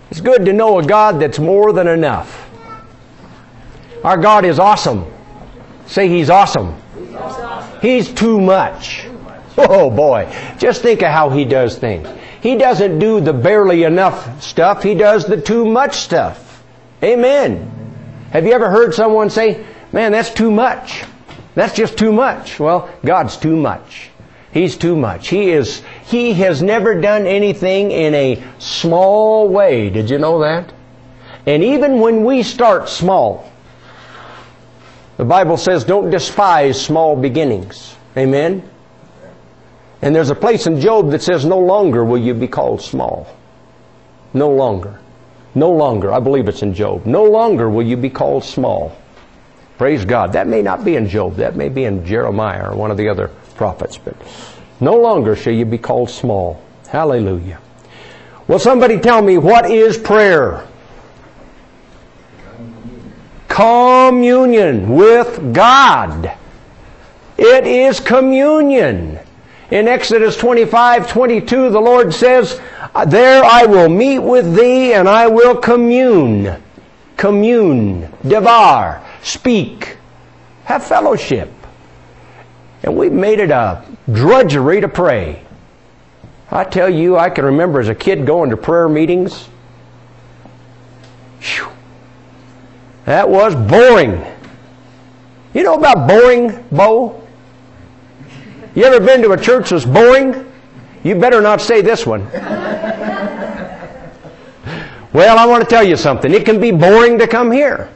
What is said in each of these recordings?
It's good to know a God that's more than enough. Our God is awesome. Say He's awesome. He's too much. Oh boy, just think of how He does things. He doesn't do the barely enough stuff. He does the too much stuff. Amen. Have you ever heard someone say, man, that's too much. That's just too much. Well, God's too much. He's too much. He has never done anything in a small way. Did you know that? And even when we start small, the Bible says don't despise small beginnings. Amen? And there's a place in Job that says no longer will you be called small. No longer. No longer. I believe it's in Job. No longer will you be called small. Praise God. That may not be in Job. That may be in Jeremiah or one of the other prophets. But no longer shall you be called small. Hallelujah. Well, somebody tell me, what is prayer? Communion with God. It is communion. In Exodus 25:22, the Lord says, there I will meet with thee and I will commune. Commune. Devar. Speak. Have fellowship. And we've made it a drudgery to pray. I tell you, I can remember as a kid going to prayer meetings. Whew. That was boring. You know about boring, Bo? You ever been to a church that's boring? You better not say this one. Well, I want to tell you something. It can be boring to come here.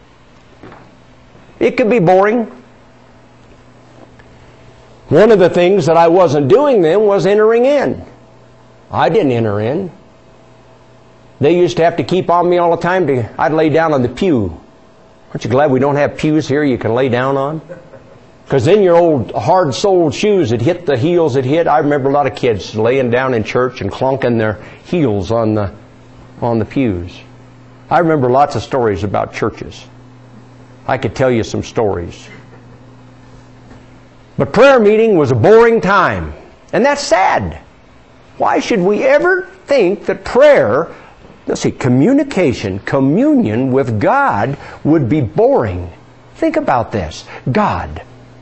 It can be boring. One of the things that I wasn't doing then was entering in. I didn't enter in. They used to have to keep on me all the time. I'd lay down on the pew. Aren't you glad we don't have pews here you can lay down on? Because then your old hard-soled shoes would hit the heels it hit. I remember a lot of kids laying down in church and clunking their heels on the pews. I remember lots of stories about churches. I could tell you some stories. But prayer meeting was a boring time. And that's sad. Why should we ever think that prayer, let's see, communication, communion with God would be boring? Think about this. God,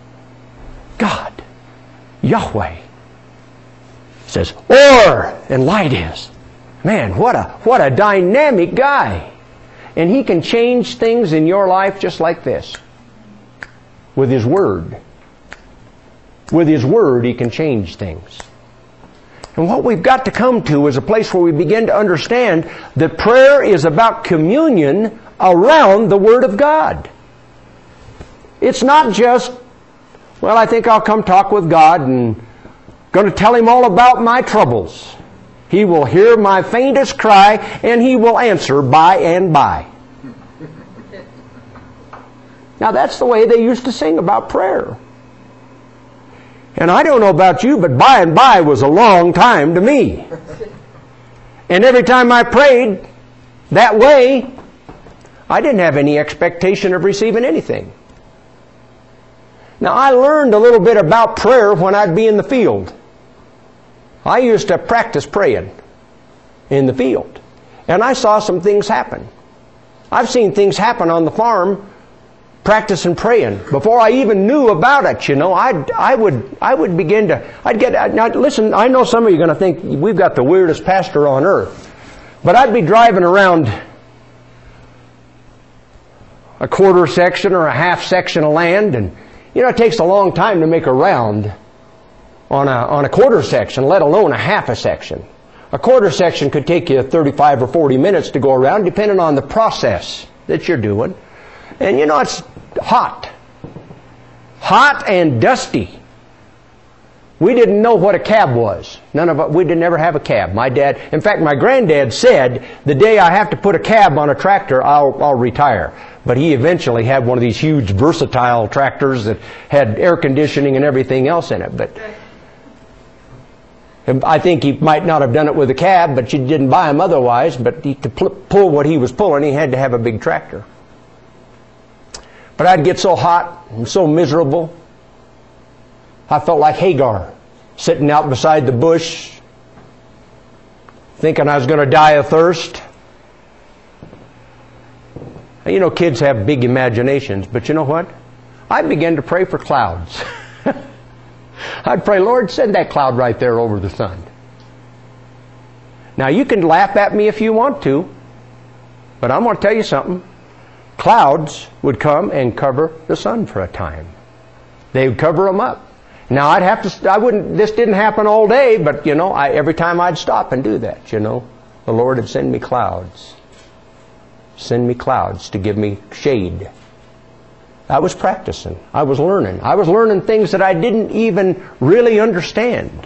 Yahweh, says, or, and light is. Man, what a dynamic guy. And He can change things in your life just like this. With His Word. With His Word, He can change things. And what we've got to come to is a place where we begin to understand that prayer is about communion around the Word of God. It's not just, well, I think I'll come talk with God and going to tell Him all about my troubles. He will hear my faintest cry and He will answer by and by. Now that's the way they used to sing about prayer. And I don't know about you, but by and by was a long time to me. And every time I prayed that way, I didn't have any expectation of receiving anything. Now I learned a little bit about prayer when I'd be in the field. I used to practice praying in the field. And I saw some things happen. I've seen things happen on the farm practicing praying. Before I even knew about it, you know, I would begin to, now listen, I know some of you are going to think we've got the weirdest pastor on earth. But I'd be driving around a quarter section or a half section of land, and you know, it takes a long time to make a round on a quarter section, let alone a half a section. A quarter section could take you 35 or 40 minutes to go around, depending on the process that you're doing. And you know, it's hot. Hot and dusty. We didn't know what a cab was. None of us, we didn't ever have a cab. My dad, in fact, my granddad said, the day I have to put a cab on a tractor, I'll retire. But he eventually had one of these huge versatile tractors that had air conditioning and everything else in it. But I think he might not have done it with a cab, but you didn't buy him otherwise. But to pull what he was pulling, he had to have a big tractor. But I'd get so hot and so miserable, I felt like Hagar, sitting out beside the bush, thinking I was going to die of thirst. You know, kids have big imaginations, but you know what? I began to pray for clouds. I'd pray, Lord, send that cloud right there over the sun. Now, you can laugh at me if you want to, but I'm going to tell you something. Clouds would come and cover the sun for a time. They would cover them up. Now, this didn't happen all day, but, you know, every time I'd stop and do that, you know, the Lord would send me clouds. Send me clouds to give me shade. I was practicing. I was learning. I was learning things that I didn't even really understand.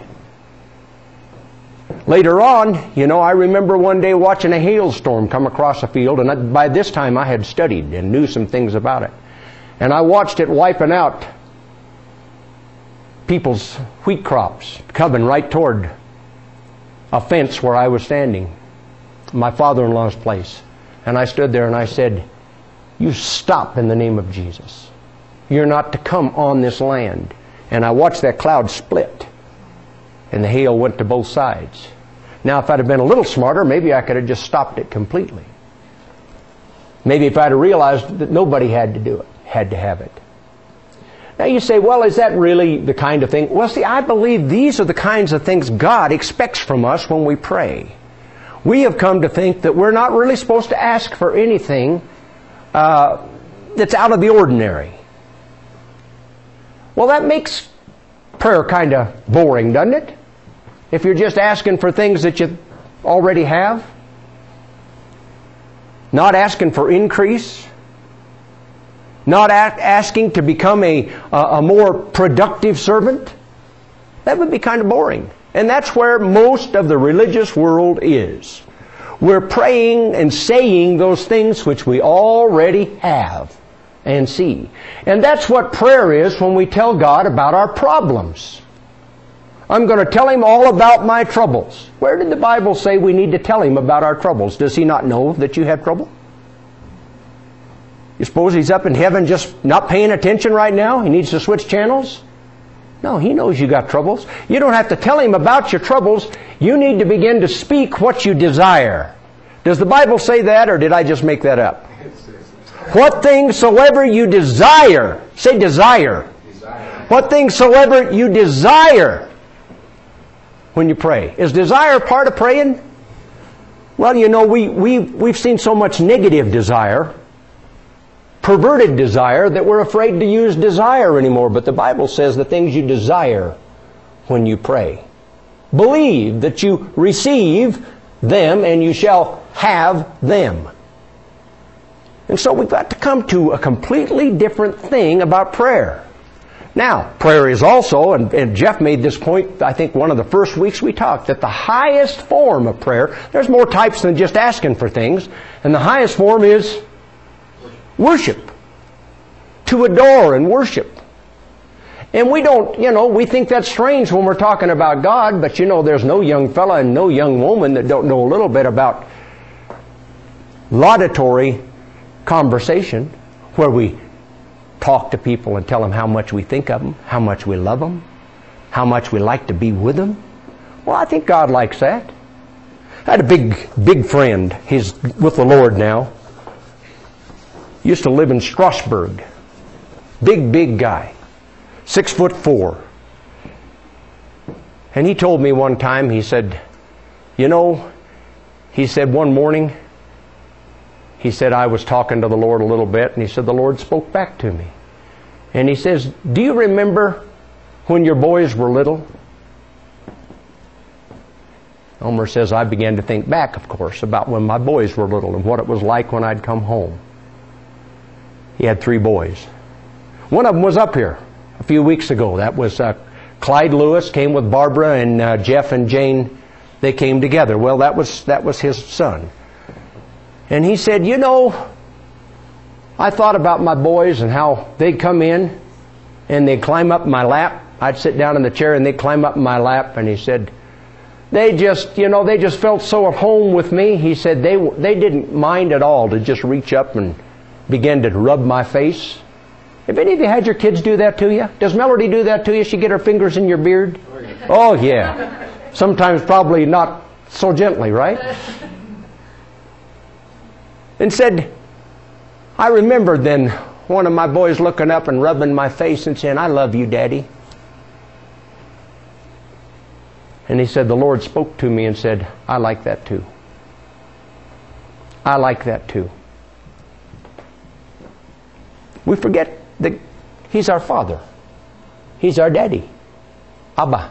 Later on, you know, I remember one day watching a hailstorm come across a field, and by this time I had studied and knew some things about it. And I watched it wiping out people's wheat crops, coming right toward a fence where I was standing, my father-in-law's place. And I stood there and I said, you stop in the name of Jesus. You're not to come on this land. And I watched that cloud split, and the hail went to both sides. Now, if I'd have been a little smarter, maybe I could have just stopped it completely. Maybe if I'd have realized that nobody had to do it, had to have it. Now you say, well, is that really the kind of thing? Well, see, I believe these are the kinds of things God expects from us when we pray. We have come to think that we're not really supposed to ask for anything that's out of the ordinary. Well, that makes prayer kind of boring, doesn't it? If you're just asking for things that you already have. Not asking for increase. Not asking to become a more productive servant. That would be kind of boring. And that's where most of the religious world is. We're praying and saying those things which we already have and see. And that's what prayer is when we tell God about our problems. I'm going to tell Him all about my troubles. Where did the Bible say we need to tell Him about our troubles? Does He not know that you have trouble? You suppose He's up in heaven just not paying attention right now? He needs to switch channels? No, He knows you got troubles. You don't have to tell Him about your troubles. You need to begin to speak what you desire. Does the Bible say that, or did I just make that up? What things soever you desire. Say desire. What things soever you desire when you pray. Is desire part of praying? Well, you know, we've seen so much negative desire, perverted desire, that we're afraid to use desire anymore. But the Bible says the things you desire when you pray. Believe that you receive them and you shall have them. And so we've got to come to a completely different thing about prayer. Now, prayer is also, and Jeff made this point, I think one of the first weeks we talked, that the highest form of prayer, there's more types than just asking for things, and the highest form is worship. To adore and worship. And we don't, you know, we think that's strange when we're talking about God, but you know, there's no young fella and no young woman that don't know a little bit about laudatory conversation, where we talk to people and tell them how much we think of them, how much we love them, how much we like to be with them. Well, I think God likes that. I had a big friend. He's with the Lord now. Used to live in Strasbourg. Big guy. 6'4". And he told me one time, he said, you know, he said one morning, he said, I was talking to the Lord a little bit, and he said, the Lord spoke back to me. And he says, do you remember when your boys were little? Elmer says, I began to think back, of course, about when my boys were little and what it was like when I'd come home. He had 3 boys. One of them was up here a few weeks ago. That was Clyde Lewis, came with Barbara, and Jeff and Jane, they came together. Well, that was his son. And he said, you know, I thought about my boys and how they'd come in and they'd climb up in my lap. I'd sit down in the chair and they'd climb up in my lap. And he said, they just felt so at home with me. He said they didn't mind at all to just reach up and begin to rub my face. Have any of you had your kids do that to you? Does Melody do that to you? She get her fingers in your beard? Oh, yeah. Sometimes probably not so gently, right? And said, I remember then one of my boys looking up and rubbing my face and saying, "I love you, Daddy." And he said, the Lord spoke to me and said, "I like that too. I like that too." We forget that He's our Father. He's our Daddy. Abba.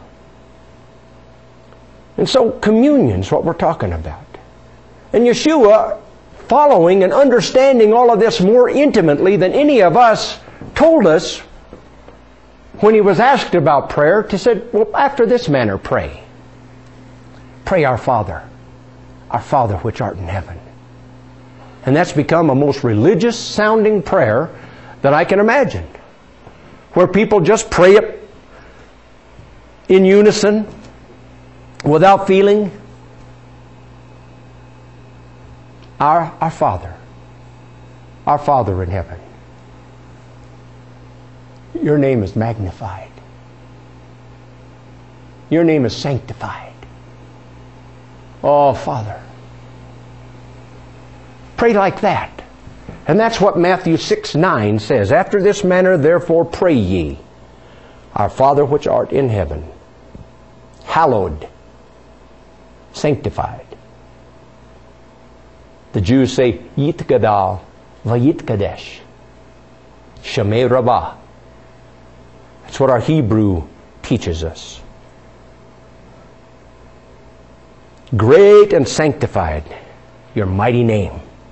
And so communion's what we're talking about. And Yeshua, following and understanding all of this more intimately than any of us, told us when He was asked about prayer, to say, well, after this manner pray. Pray our Father which art in heaven. And that's become a most religious sounding prayer that I can imagine, where people just pray it in unison without feeling. Our Father in heaven, your name is magnified. Your name is sanctified. Oh, Father. Pray like that. And that's what Matthew 6:9 says. After this manner, therefore, pray ye. Our Father which art in heaven, hallowed, sanctified. The Jews say, Yitgadal vayitkadesh. Shemei Rabbah. That's what our Hebrew teaches us. Great and sanctified, your mighty name.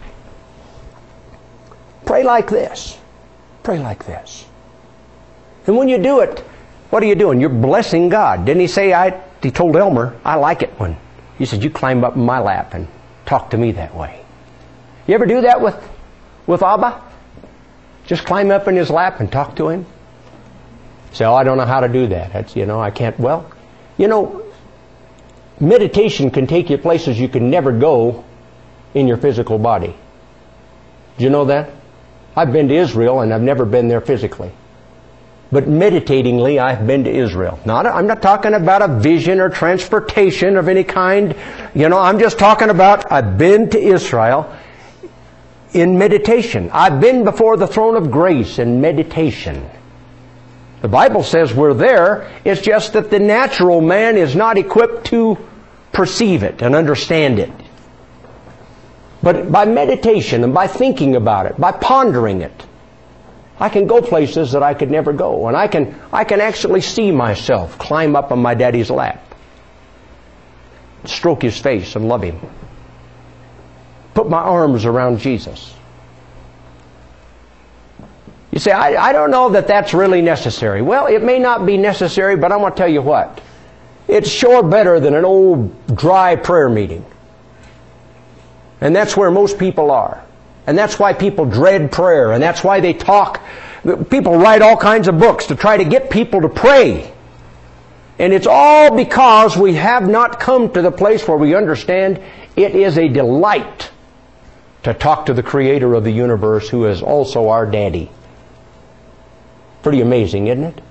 Pray like this. Pray like this. And when you do it, what are you doing? You're blessing God. Didn't He say, He told Elmer, I like it when, He said, you climb up in my lap and talk to me that way. You ever do that with Abba? Just climb up in His lap and talk to Him? Say, I don't know how to do that. That's, I can't. Well, meditation can take you places you can never go in your physical body. Do you know that? I've been to Israel and I've never been there physically. But meditatingly, I've been to Israel. I'm not talking about a vision or transportation of any kind. I'm just talking about I've been to Israel in meditation. I've been before the throne of grace in meditation. The Bible says we're there. It's just that the natural man is not equipped to perceive it and understand it. But by meditation and by thinking about it, by pondering it, I can go places that I could never go. And I can actually see myself climb up on my daddy's lap, stroke his face and love him, put my arms around Jesus. You say, I don't know that that's really necessary. Well, it may not be necessary, but I'm going to tell you what. It's sure better than an old dry prayer meeting. And that's where most people are. And that's why people dread prayer. And that's why they talk. People write all kinds of books to try to get people to pray. And it's all because we have not come to the place where we understand it is a delight to talk to the Creator of the universe, who is also our Daddy. Pretty amazing, isn't it?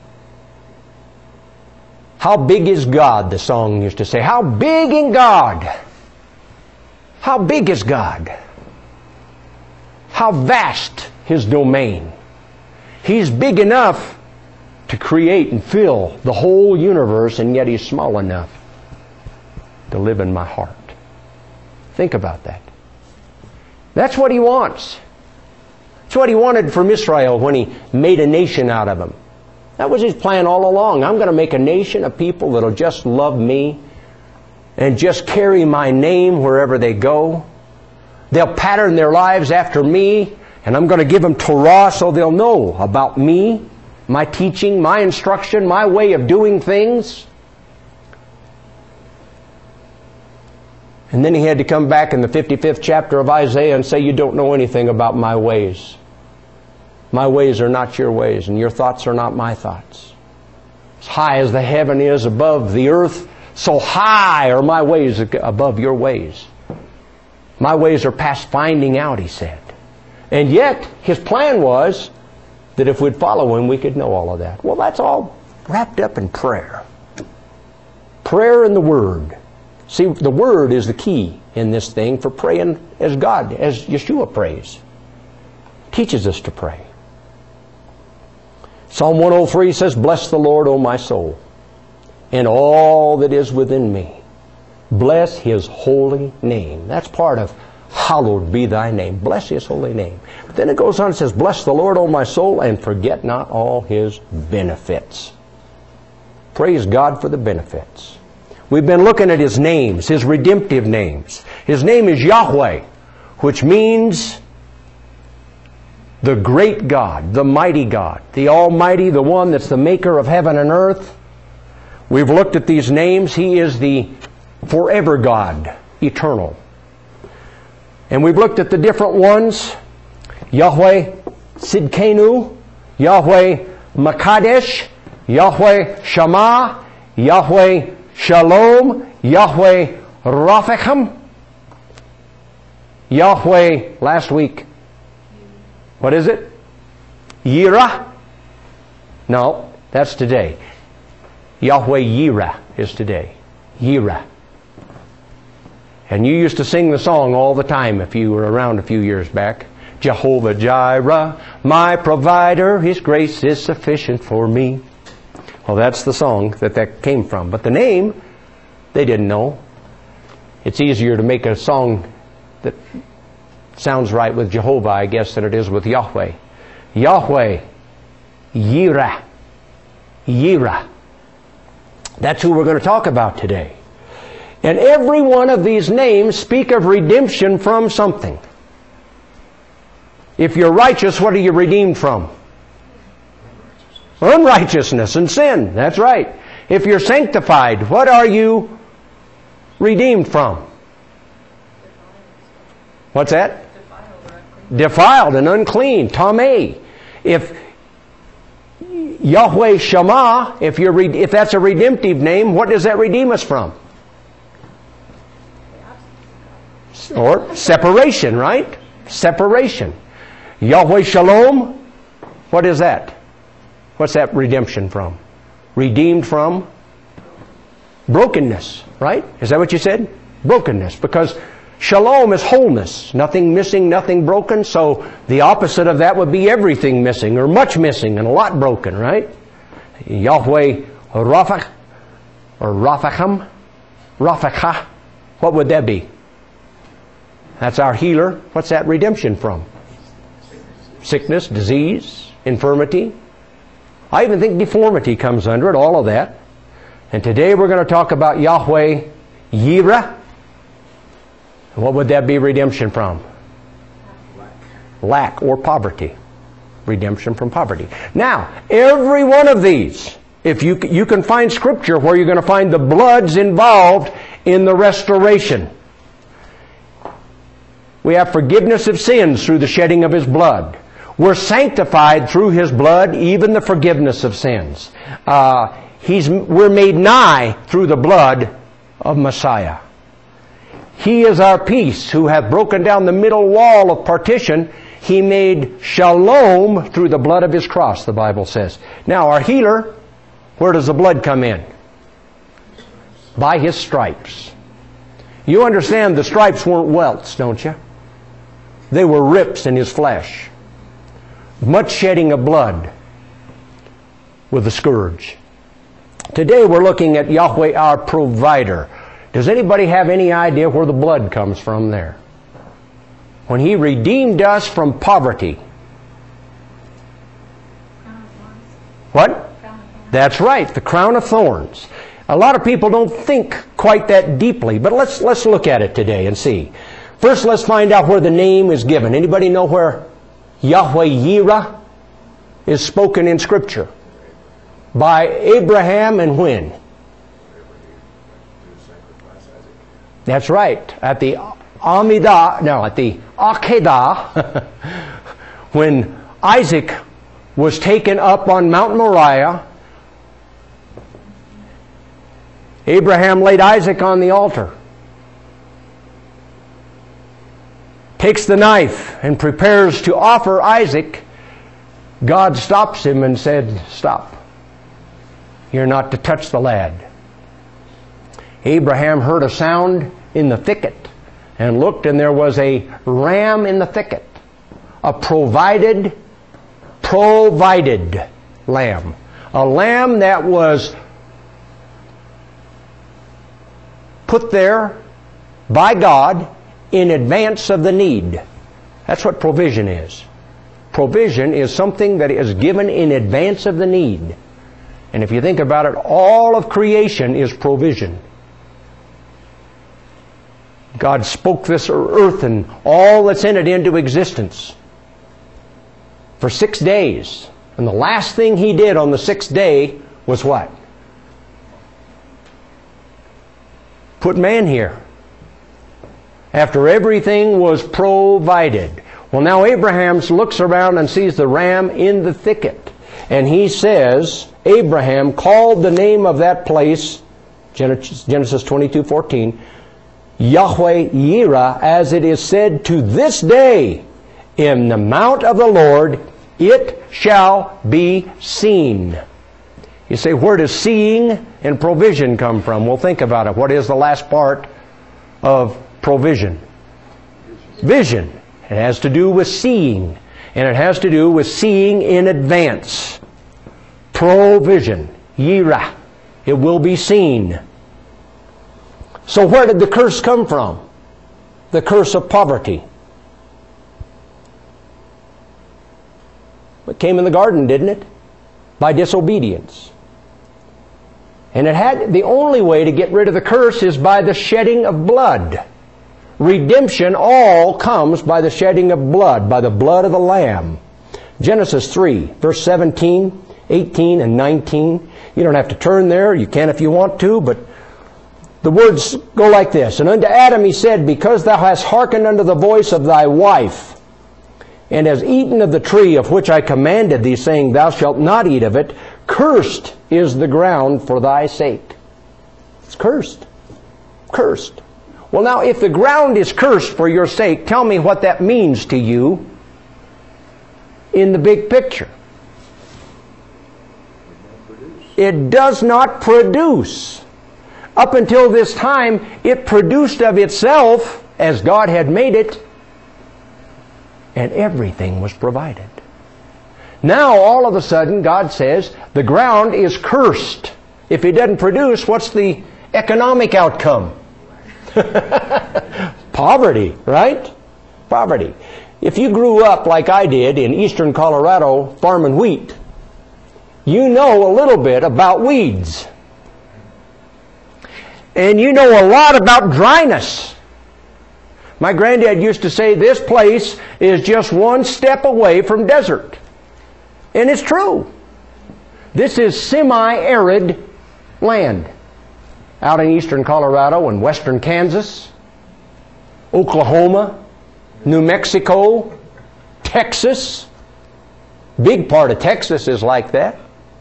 How big is God, the song used to say. How big in God? How big is God? How vast His domain. He's big enough to create and fill the whole universe, and yet He's small enough to live in my heart. Think about that. That's what He wants. That's what He wanted from Israel when He made a nation out of them. That was His plan all along. I'm going to make a nation of people that'll just love me and just carry my name wherever they go. They'll pattern their lives after me, and I'm going to give them Torah so they'll know about me, my teaching, my instruction, my way of doing things. And then He had to come back in the 55th chapter of Isaiah and say, you don't know anything about my ways. My ways are not your ways, and your thoughts are not my thoughts. As high as the heaven is above the earth, so high are my ways above your ways. My ways are past finding out, He said. And yet, His plan was that if we'd follow Him, we could know all of that. Well, that's all wrapped up in prayer. Prayer and the Word. See, the Word is the key in this thing for praying as God, as Yeshua prays. teaches us to pray. Psalm 103 says, "Bless the Lord, O my soul, and all that is within me. Bless His holy name." That's part of hallowed be thy name. Bless His holy name. But then it goes on and says, "Bless the Lord, O my soul, and forget not all His benefits." Praise God for the benefits. We've been looking at His names, His redemptive names. His name is Yahweh, which means the great God, the mighty God, the Almighty, the one that's the maker of heaven and earth. We've looked at these names. He is the forever God, eternal. And we've looked at the different ones. Yahweh Sidkenu, Yahweh Makadesh, Yahweh Shammah, Yahweh Shalom, Yahweh Raphaim, Yahweh, last week, what is it? Yirah? No, that's today. Yahweh Yirah is today. Yirah. And you used to sing the song all the time if you were around a few years back. Jehovah Jireh, my provider, His grace is sufficient for me. Well, that's the song that came from. But the name, they didn't know. It's easier to make a song that sounds right with Jehovah, I guess, than it is with Yahweh. Yahweh, Yirah. Yirah. That's who we're going to talk about today. And every one of these names speak of redemption from something. If you're righteous, what are you redeemed from? Unrighteousness and sin. That's right. If you're sanctified, what are you redeemed from? What's that? Defiled and unclean. Tameh. If Yahweh Shammah, if that's a redemptive name, what does that redeem us from? Or separation, right? Separation. Yahweh Shalom, what is that? What's that redemption from? Redeemed from brokenness, right? Is that what you said? Brokenness. Because Shalom is wholeness. Nothing missing, nothing broken. So the opposite of that would be everything missing, or much missing, and a lot broken, right? Yahweh Rapha, or Raphaim, Raphachah, what would that be? That's our healer. What's that redemption from? Sickness, disease, infirmity. I even think deformity comes under it, all of that. And today we're going to talk about Yahweh Yirah. What would that be redemption from? Lack or poverty. Redemption from poverty. Now, every one of these, if you can find scripture where you're going to find the blood's involved in the restoration. We have forgiveness of sins through the shedding of His blood. We're sanctified through His blood, even the forgiveness of sins. We're made nigh through the blood of Messiah. He is our peace, who hath broken down the middle wall of partition. He made shalom through the blood of His cross, the Bible says. Now, our healer, where does the blood come in? By His stripes. You understand the stripes weren't welts, don't you? They were rips in His flesh. Much shedding of blood with the scourge. Today we're looking at Yahweh, our provider. Does anybody have any idea where the blood comes from there? When He redeemed us from poverty. What? That's right, the crown of thorns. A lot of people don't think quite that deeply, but let's look at it today and see. First, let's find out where the name is given. Anybody know where Yahweh Yirah is spoken in Scripture? By Abraham, and when? That's right. At the Akedah, when Isaac was taken up on Mount Moriah, Abraham laid Isaac on the altar, takes the knife and prepares to offer Isaac. God stops him and said, "Stop. You're not to touch the lad." Abraham heard a sound in the thicket and looked, and there was a ram in the thicket, a provided lamb. A lamb that was put there by God in advance of the need. That's what provision is. Provision is something that is given in advance of the need. And if you think about it, all of creation is provision. God spoke this earth and all that's in it into existence for 6 days. And the last thing He did on the 6th day was what? Put man here. After everything was provided. Well, now Abraham looks around and sees the ram in the thicket. And he says, Abraham called the name of that place, Genesis 22:14, Yahweh Yireh, as it is said to this day, in the mount of the Lord it shall be seen. You say, where does seeing and provision come from? Well, think about it. What is the last part of provision? Vision. It has to do with seeing. And it has to do with seeing in advance. Provision. Yireh. It will be seen. So where did the curse come from? The curse of poverty. It came in the garden, didn't it? By disobedience. And the only way to get rid of the curse is by the shedding of blood. Redemption all comes by the shedding of blood, by the blood of the Lamb. Genesis 3, verse 17, 18, and 19. You don't have to turn there. You can if you want to, but the words go like this. And unto Adam He said, because thou hast hearkened unto the voice of thy wife, and hast eaten of the tree of which I commanded thee, saying, thou shalt not eat of it, cursed is the ground for thy sake. It's cursed. Cursed. Well, now, if the ground is cursed for your sake, tell me what that means to you in the big picture. It does not produce. Up until this time, it produced of itself as God had made it, and everything was provided. Now, all of a sudden, God says, the ground is cursed. If it doesn't produce, what's the economic outcome? Poverty, right? Poverty. If you grew up like I did in eastern Colorado farming wheat, you know a little bit about weeds. And you know a lot about dryness. My granddad used to say this place is just one step away from desert. And it's true. This is semi-arid land out in eastern Colorado and western Kansas, Oklahoma, New Mexico, Texas. Big part of Texas is like that.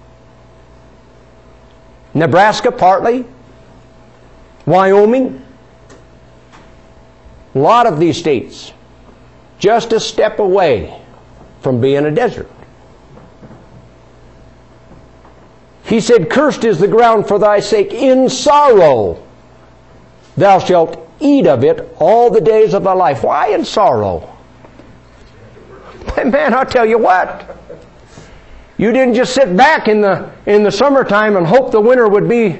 Nebraska partly. Wyoming. A lot of these states just a step away from being a desert. He said, cursed is the ground for thy sake. In sorrow thou shalt eat of it all the days of thy life. Why in sorrow? Man, I'll tell you what. You didn't just sit back in the summertime and hope the winter would be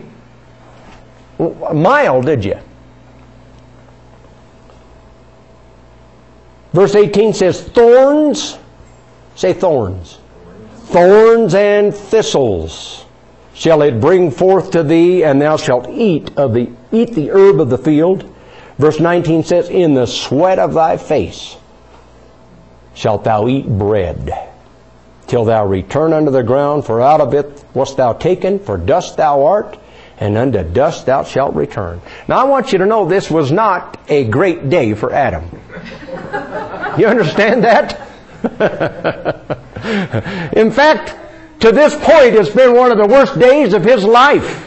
mild, did you? Verse 18 says, thorns, say thorns. Thorns and thistles shall it bring forth to thee, and thou shalt eat the herb of the field. Verse 19 says, in the sweat of thy face shalt thou eat bread, till thou return unto the ground, for out of it wast thou taken, for dust thou art, and unto dust thou shalt return. Now I want you to know this was not a great day for Adam. You understand that? In fact, to this point, it's been one of the worst days of his life.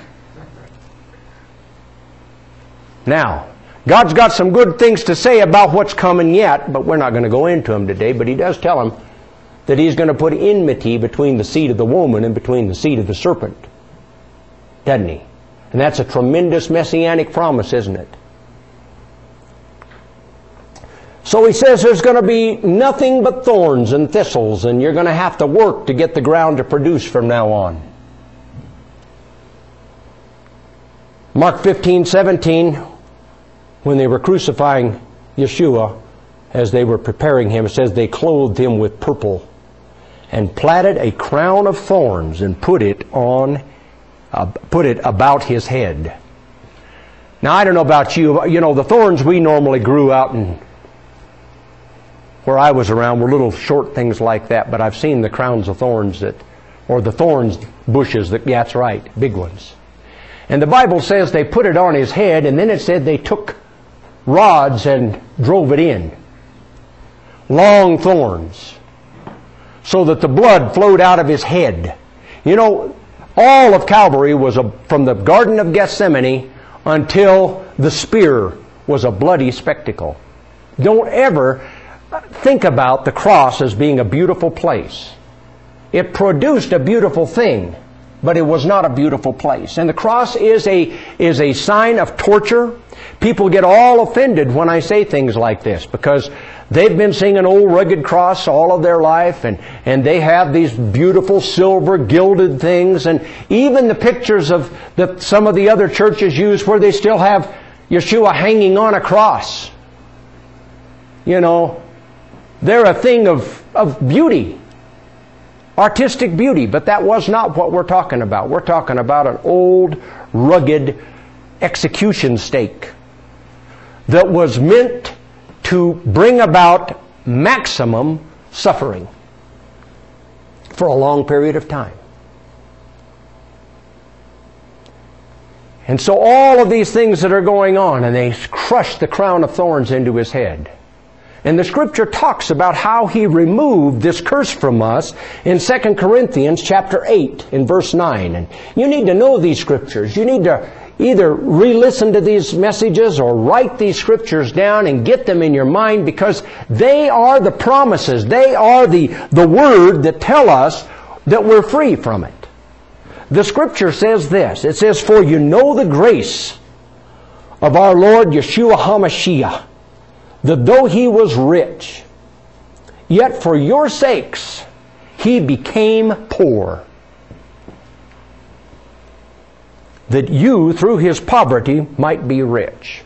Now, God's got some good things to say about what's coming yet, but we're not going to go into them today. But He does tell him that He's going to put enmity between the seed of the woman and between the seed of the serpent. Doesn't He? And that's a tremendous messianic promise, isn't it? So he says there's going to be nothing but thorns and thistles, and you're going to have to work to get the ground to produce from now on. Mark 15:17, when they were crucifying Yeshua, as they were preparing him, it says they clothed him with purple and platted a crown of thorns and put it about his head. Now, I don't know about you, but, the thorns we normally grew out in where I was around were little short things like that, but I've seen the crowns of thorns or the thorns bushes that's right, big ones. And the Bible says they put it on his head, and then it said they took rods and drove it in. Long thorns. So that the blood flowed out of his head. All of Calvary was from the Garden of Gethsemane until the spear was a bloody spectacle. Don't ever think about the cross as being a beautiful place. It produced a beautiful thing, but it was not a beautiful place. And the cross is a sign of torture. People get all offended when I say things like this because they've been seeing an old rugged cross all of their life, and they have these beautiful silver gilded things, and even the pictures that some of the other churches use where they still have Yeshua hanging on a cross. They're a thing of beauty, artistic beauty, but that was not what we're talking about. We're talking about an old, rugged execution stake that was meant to bring about maximum suffering for a long period of time. And so all of these things that are going on, and they crushed the crown of thorns into his head. And the Scripture talks about how he removed this curse from us in 2 Corinthians chapter 8 in verse 9. And you need to know these Scriptures. You need to either re-listen to these messages or write these Scriptures down and get them in your mind, because they are the promises. They are the Word that tell us that we're free from it. The Scripture says this. It says, "For you know the grace of our Lord Yeshua HaMashiach, that though He was rich, yet for your sakes He became poor, that you through His poverty might be rich."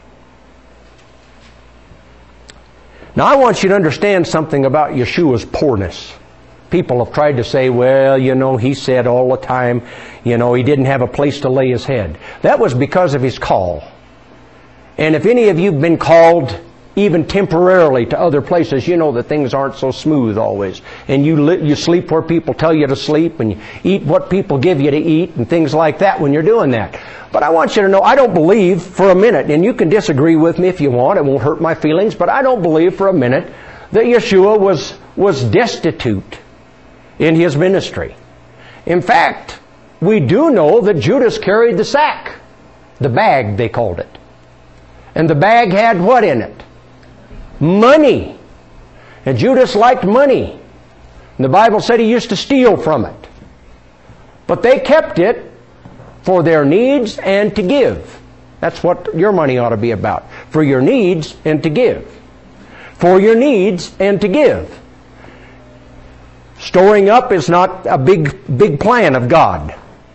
Now I want you to understand something about Yeshua's poorness. People have tried to say, well, He said all the time, He didn't have a place to lay His head. That was because of His call. And if any of you have been called even temporarily to other places, you know that things aren't so smooth always. And you sleep where people tell you to sleep, and you eat what people give you to eat, and things like that when you're doing that. But I want you to know, I don't believe for a minute, and you can disagree with me if you want, it won't hurt my feelings, but I don't believe for a minute that Yeshua was destitute in His ministry. In fact, we do know that Judas carried the sack, the bag they called it. And the bag had what in it? Money. And Judas liked money. And the Bible said he used to steal from it. But they kept it for their needs and to give. That's what your money ought to be about. For your needs and to give. For your needs and to give. Storing up is not a big plan of God.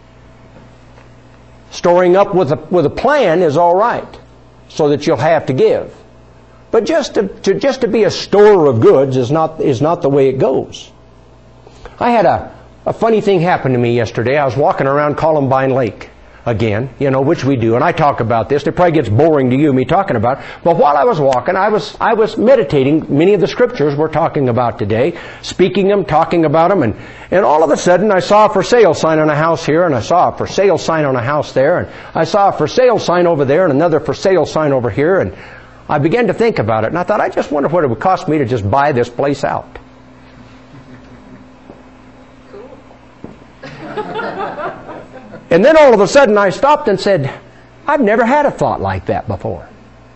Storing up with a plan is all right, so that you'll have to give. But just to be a storer of goods is not the way it goes. I had a funny thing happen to me yesterday. I was walking around Columbine Lake again, which we do, and I talk about this. It probably gets boring to you, me talking about it. But while I was walking, I was meditating many of the Scriptures we're talking about today, speaking them, talking about them, and all of a sudden I saw a for sale sign on a house here, and I saw a for sale sign on a house there, and I saw a for sale sign over there, and another for sale sign over here, and I began to think about it, and I thought, I just wonder what it would cost me to just buy this place out. And then all of a sudden I stopped and said, I've never had a thought like that before.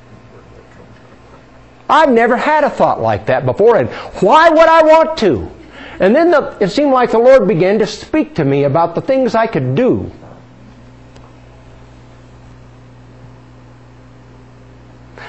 I've never had a thought like that before, and why would I want to? And then it seemed like the Lord began to speak to me about the things I could do.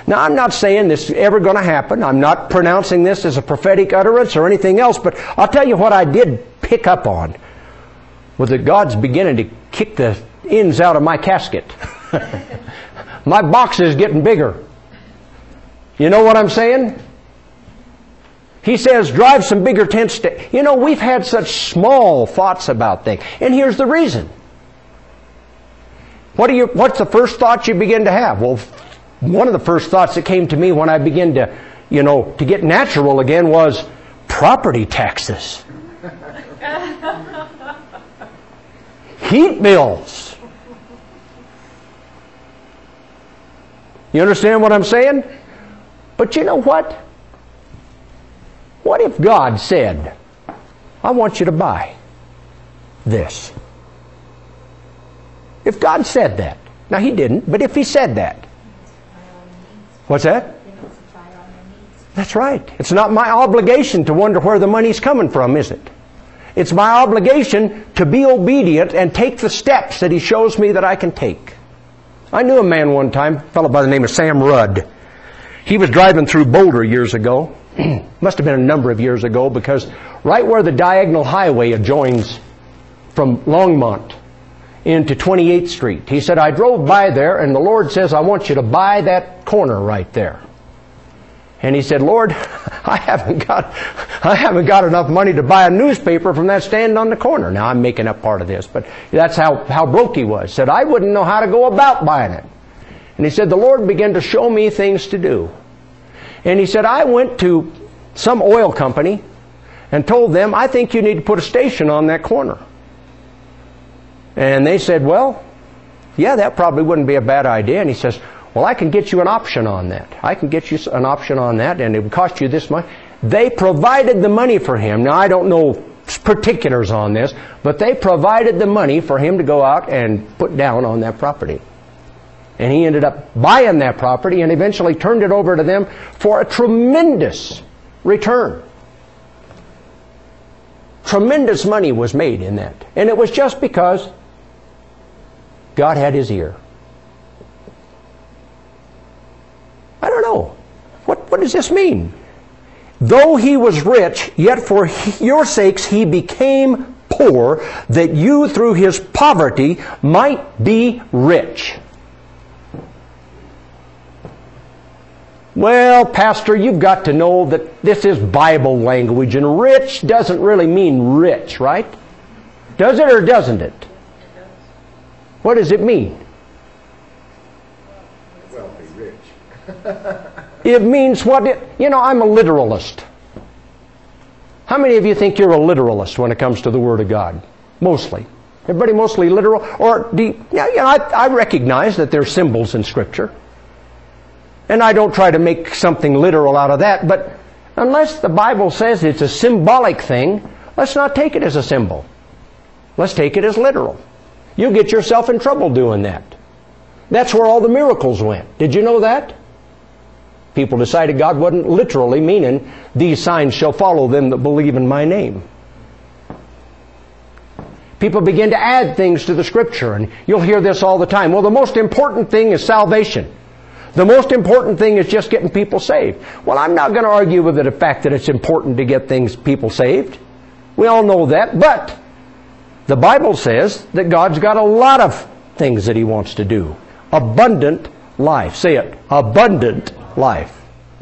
Now, I'm not saying this is ever going to happen. I'm not pronouncing this as a prophetic utterance or anything else, but I'll tell you what I did pick up on was that God's beginning to kick the ends out of my casket. My box is getting bigger. You know what I'm saying? He says, drive some bigger tents. You know, we've had such small thoughts about things. And here's the reason. What's the first thought you begin to have? Well, one of the first thoughts that came to me when I began to, to get natural again was property taxes. Heat bills. You understand what I'm saying? But you know what? What if God said, I want you to buy this? If God said that. Now, He didn't, but if He said that. What's that? That's right. It's not my obligation to wonder where the money's coming from, is it? It's my obligation to be obedient and take the steps that He shows me that I can take. I knew a man one time, a fellow by the name of Sam Rudd. He was driving through Boulder years ago. Must have been a number of years ago, because right where the diagonal highway adjoins from Longmont into 28th Street, he said, I drove by there and the Lord says, I want you to buy that corner right there. And he said, Lord, I haven't got enough money to buy a newspaper from that stand on the corner. Now, I'm making up part of this, but that's how broke he was. He said, I wouldn't know how to go about buying it. And he said, the Lord began to show me things to do. And he said, I went to some oil company and told them, I think you need to put a station on that corner. And they said, well, yeah, that probably wouldn't be a bad idea. And he says, well, I can get you an option on that. I can get you an option on that, and it would cost you this much. They provided the money for him. Now, I don't know particulars on this, but they provided the money for him to go out and put down on that property. And he ended up buying that property and eventually turned it over to them for a tremendous return. Tremendous money was made in that. And it was just because God had His ear. I don't know. What does this mean? Though He was rich, yet for your sakes He became poor, that you through His poverty might be rich. Well, Pastor, you've got to know that this is Bible language, and rich doesn't really mean rich, right? Does it or doesn't it? What does it mean? Wealthy, rich. It means what I'm a literalist. How many of you think you're a literalist when it comes to the Word of God? Mostly. Everybody mostly literal? Or I recognize that there's symbols in Scripture. And I don't try to make something literal out of that, but unless the Bible says it's a symbolic thing, let's not take it as a symbol. Let's take it as literal. You'll get yourself in trouble doing that. That's where all the miracles went. Did you know that? People decided God wasn't literally meaning, these signs shall follow them that believe in my name. People begin to add things to the Scripture, and you'll hear this all the time. Well, the most important thing is salvation. The most important thing is just getting people saved. Well, I'm not going to argue with the fact that it's important to get people saved. We all know that. But the Bible says that God's got a lot of things that He wants to do. Abundant life. Say it. Abundant life.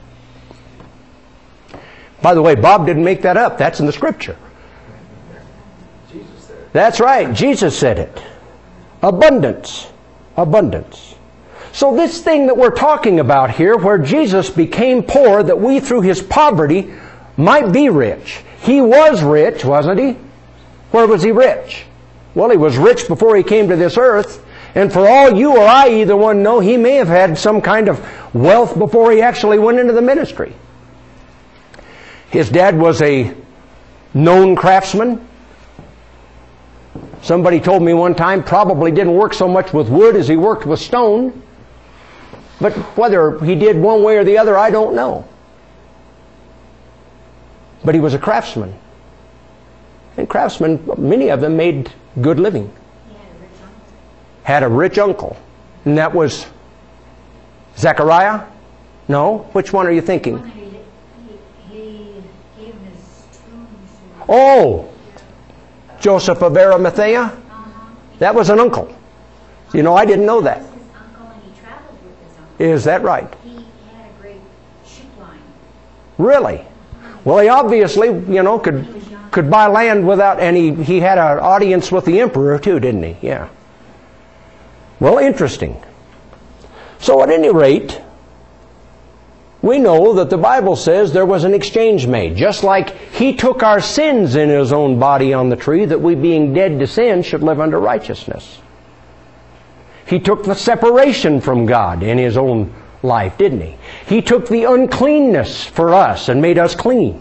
By the way, Bob didn't make that up. That's in the Scripture. Jesus said it. That's right. Jesus said it. Abundance. Abundance. So this thing that we're talking about here, where Jesus became poor that we through His poverty might be rich. He was rich, wasn't He? Where was He rich? Well, He was rich before He came to this earth. And for all you or I either one know, He may have had some kind of wealth before He actually went into the ministry. His dad was a known craftsman. Somebody told me one time probably didn't work so much with wood as he worked with stone. But whether he did one way or the other, I don't know. But he was a craftsman. And craftsmen, many of them made good living. Had a rich uncle. And that was Zechariah. No? Which one are you thinking? He gave him his tombstone. Oh! Joseph of Arimathea? That was an uncle. You know, I didn't know that. His uncle, and he traveled with his uncle. Is that right? He had a great ship line. Really? Well, he obviously, you know, could buy land without, and he had an audience with the emperor too, didn't he? Yeah. Well, interesting. So at any rate, we know that the Bible says there was an exchange made. Just like He took our sins in His own body on the tree, that we being dead to sin should live under righteousness. He took the separation from God in His own life, didn't He? He took the uncleanness for us and made us clean.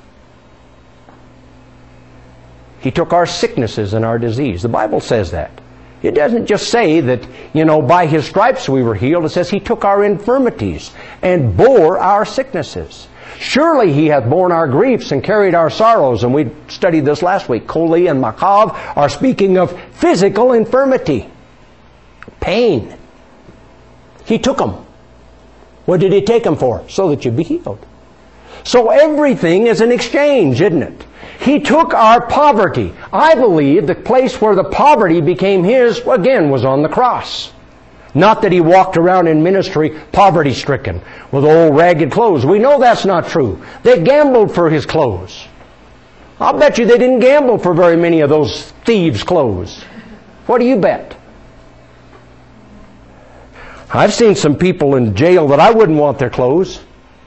He took our sicknesses and our disease. The Bible says that. It doesn't just say that, you know, by His stripes we were healed. It says He took our infirmities and bore our sicknesses. Surely He hath borne our griefs and carried our sorrows. And we studied this last week. Koli and Makav are speaking of physical infirmity. Pain. He took them. What did He take them for? So that you'd be healed. So everything is an exchange, isn't it? He took our poverty. I believe the place where the poverty became His, again, was on the cross. Not that He walked around in ministry poverty-stricken with old ragged clothes. We know that's not true. They gambled for His clothes. I'll bet you they didn't gamble for very many of those thieves' clothes. What do you bet? I've seen some people in jail that I wouldn't want their clothes.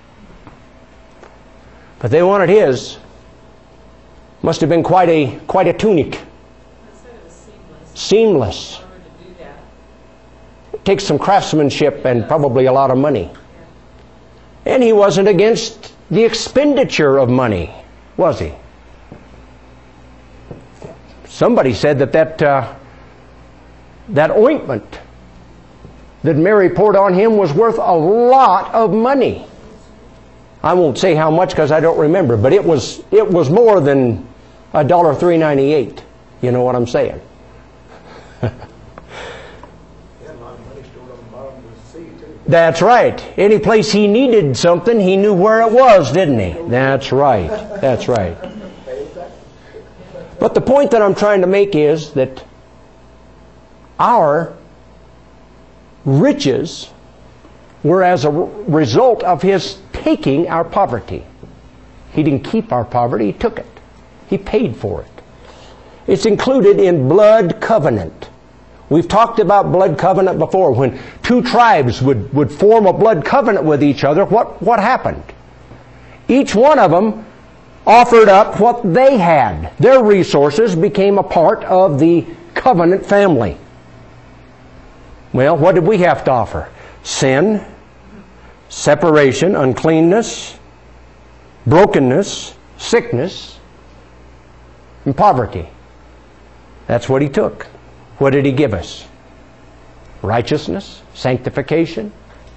But they wanted His. Must have been quite a tunic. Seamless. It takes some craftsmanship and probably a lot of money. And He wasn't against the expenditure of money, was He? Somebody said that ointment that Mary poured on Him was worth a lot of money. I won't say how much because I don't remember, but it was more than $3.98. You know what I'm saying? That's right. Any place He needed something, He knew where it was, didn't He? That's right. That's right. But the point that I'm trying to make is that our riches were as a result of His taking our poverty. He didn't keep our poverty, He took it. He paid for it. It's included in blood covenant. We've talked about blood covenant before. When two tribes would form a blood covenant with each other, what happened? Each one of them offered up what they had. Their resources became a part of the covenant family. Well, what did we have to offer? Sin, separation, uncleanness, brokenness, sickness, and poverty. That's what He took. What did He give us? Righteousness, sanctification,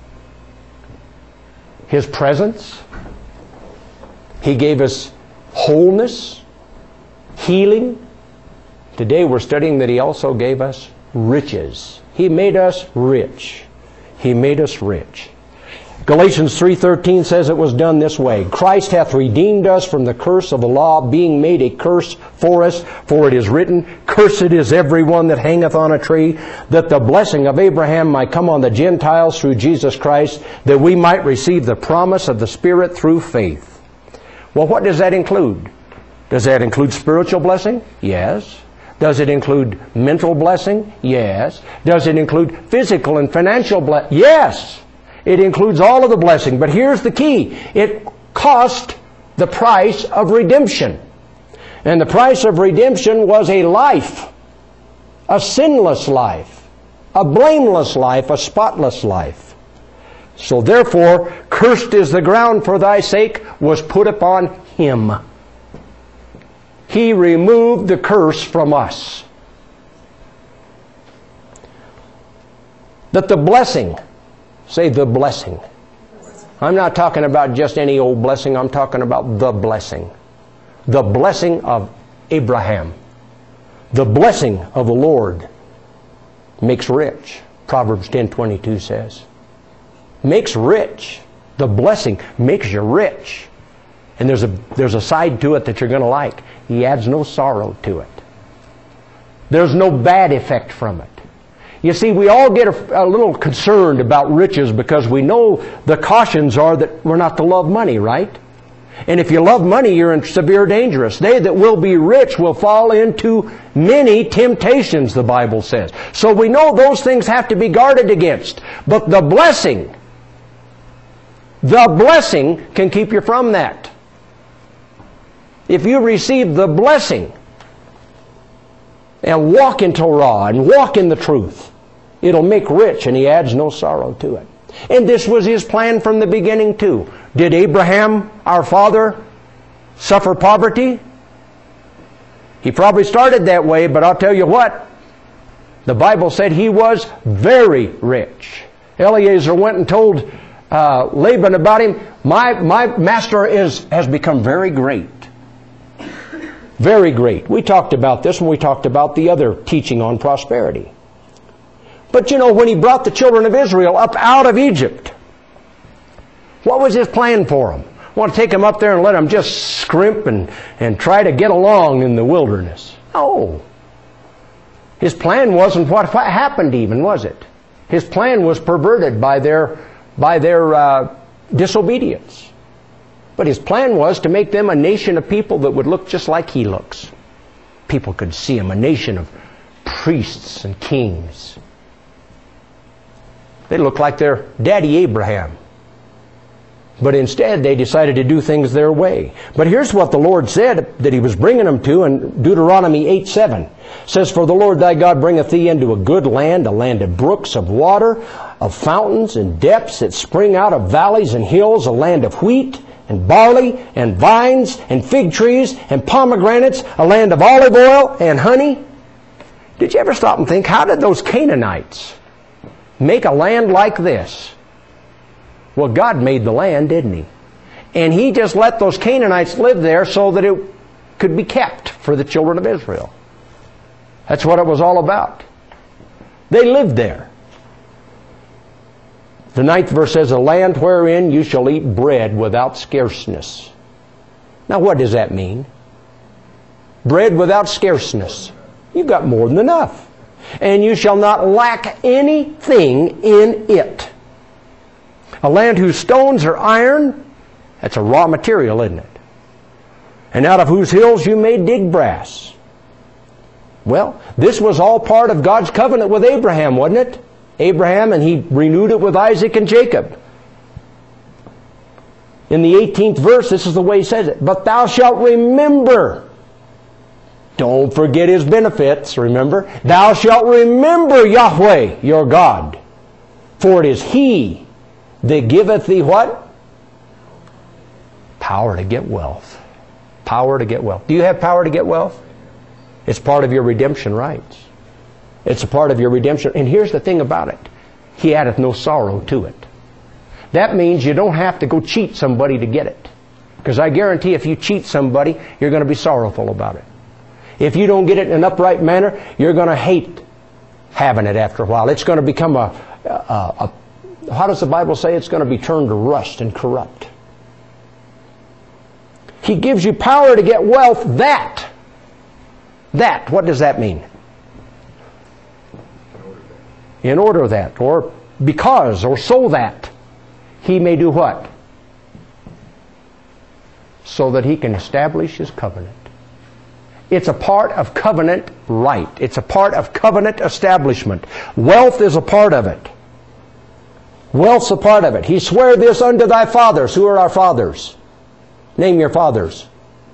His presence. He gave us wholeness, healing. Today we're studying that He also gave us riches. He made us rich. He made us rich. Galatians 3:13 says it was done this way. Christ hath redeemed us from the curse of the law, being made a curse for us. For it is written, Cursed is every one that hangeth on a tree, that the blessing of Abraham might come on the Gentiles through Jesus Christ, that we might receive the promise of the Spirit through faith. Well, what does that include? Does that include spiritual blessing? Yes. Does it include mental blessing? Yes. Does it include physical and financial blessing? Yes. It includes all of the blessing. But here's the key. It cost the price of redemption. And the price of redemption was a life. A sinless life. A blameless life. A spotless life. So therefore, cursed is the ground for thy sake was put upon Him. He removed the curse from us. That the blessing, say the blessing. I'm not talking about just any old blessing. I'm talking about the blessing. The blessing of Abraham. The blessing of the Lord makes rich. Proverbs 10:22 says. Makes rich. The blessing makes you rich. And there's a side to it that you're going to like. He adds no sorrow to it. There's no bad effect from it. You see, we all get a little concerned about riches because we know the cautions are that we're not to love money, right? And if you love money, you're in severe danger. They that will be rich will fall into many temptations, the Bible says. So we know those things have to be guarded against. But the blessing can keep you from that. If you receive the blessing and walk in Torah and walk in the truth, it'll make rich, and He adds no sorrow to it. And this was His plan from the beginning too. Did Abraham, our father, suffer poverty? He probably started that way, but I'll tell you what, the Bible said he was very rich. Eliezer went and told Laban about him. My master has become very great. Very great. We talked about this when we talked about the other teaching on prosperity. But you know, when He brought the children of Israel up out of Egypt, what was His plan for them? Want to take them up there and let them just scrimp and try to get along in the wilderness? No. His plan wasn't what happened even, was it? His plan was perverted by their disobedience. But His plan was to make them a nation of people that would look just like He looks. People could see Him, a nation of priests and kings. They looked like their daddy Abraham. But instead, they decided to do things their way. But here's what the Lord said that He was bringing them to in Deuteronomy 8:7. It says, "For the Lord thy God bringeth thee into a good land, a land of brooks of water, of fountains and depths that spring out of valleys and hills, a land of wheat and barley and vines and fig trees and pomegranates, a land of olive oil and honey." Did you ever stop and think, how did those Canaanites make a land like this? Well, God made the land, didn't He? And He just let those Canaanites live there so that it could be kept for the children of Israel. That's what it was all about. They lived there. The 9th verse says, "A land wherein you shall eat bread without scarceness." Now what does that mean? Bread without scarceness. You've got more than enough. "And you shall not lack anything in it." A land whose stones are iron, that's a raw material, isn't it? "And out of whose hills you may dig brass." Well, this was all part of God's covenant with Abraham, wasn't it? Abraham, and He renewed it with Isaac and Jacob. In the 18th verse, this is the way He says it. "But thou shalt remember." Don't forget His benefits, remember? "Thou shalt remember Yahweh, your God. For it is He that giveth thee" what? Power to get wealth. Power to get wealth. Do you have power to get wealth? It's part of your redemption rights. It's a part of your redemption. And here's the thing about it. He addeth no sorrow to it. That means you don't have to go cheat somebody to get it. Because I guarantee if you cheat somebody, you're going to be sorrowful about it. If you don't get it in an upright manner, you're going to hate having it after a while. It's going to become how does the Bible say? It's going to be turned to rust and corrupt. He gives you power to get wealth that, what does that mean? In order that, or because, or so that He may do what? So that He can establish His covenant. It's a part of covenant right. It's a part of covenant establishment. Wealth is a part of it. Wealth's a part of it. "He sware this unto thy fathers." Who are our fathers? Name your fathers.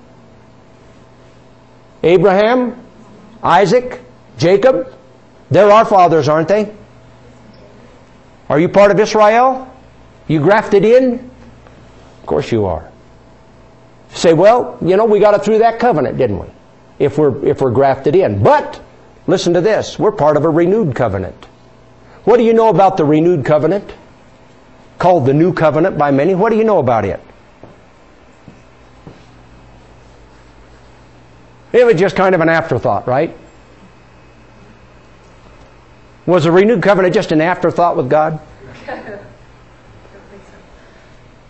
Abraham, Isaac, Jacob. They're our fathers, aren't they? Are you part of Israel? You grafted in? Of course you are. Say, well, you know, we got it through that covenant, didn't we? If we're grafted in. But, listen to this, we're part of a renewed covenant. What do you know about the renewed covenant? Called the New Covenant by many. What do you know about it? It was just kind of an afterthought, right? Was the renewed covenant just an afterthought with God?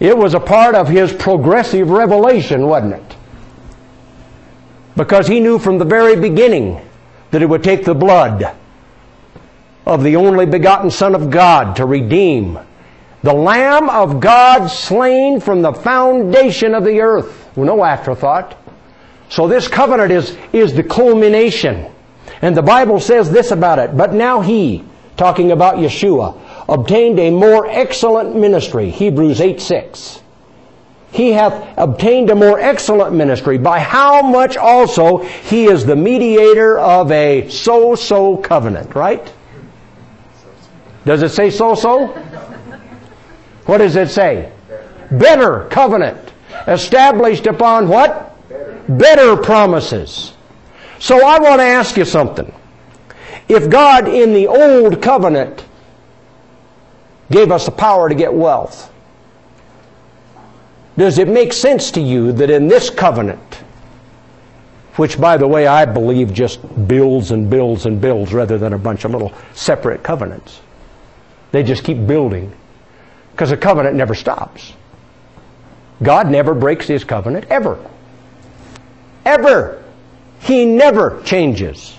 It was a part of His progressive revelation, wasn't it? Because He knew from the very beginning that it would take the blood of the only begotten Son of God to redeem the Lamb of God slain from the foundation of the earth. No afterthought. So this covenant is the culmination. And the Bible says this about it. But now He, talking about Yeshua, obtained a more excellent ministry. Hebrews 8:6. He hath obtained a more excellent ministry, by how much also He is the mediator of a so-so covenant, right? Does it say so-so? What does it say? Better covenant. Established upon what? Better promises. So I want to ask you something. If God in the old covenant gave us the power to get wealth, does it make sense to you that in this covenant, which by the way I believe just builds and builds and builds rather than a bunch of little separate covenants, they just keep building, because a covenant never stops. God never breaks His covenant, ever. Ever. He never changes.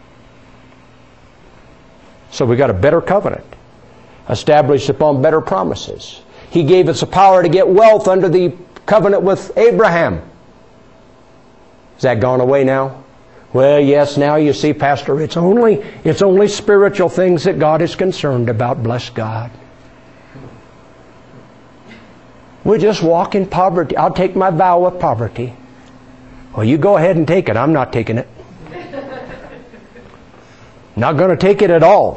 So we got a better covenant, established upon better promises. He gave us the power to get wealth under the covenant with Abraham. Has that gone away now? Well, yes, now you see, Pastor, it's only spiritual things that God is concerned about, bless God. We just walk in poverty. I'll take my vow of poverty. Well, you go ahead and take it. I'm not taking it. Not going to take it at all.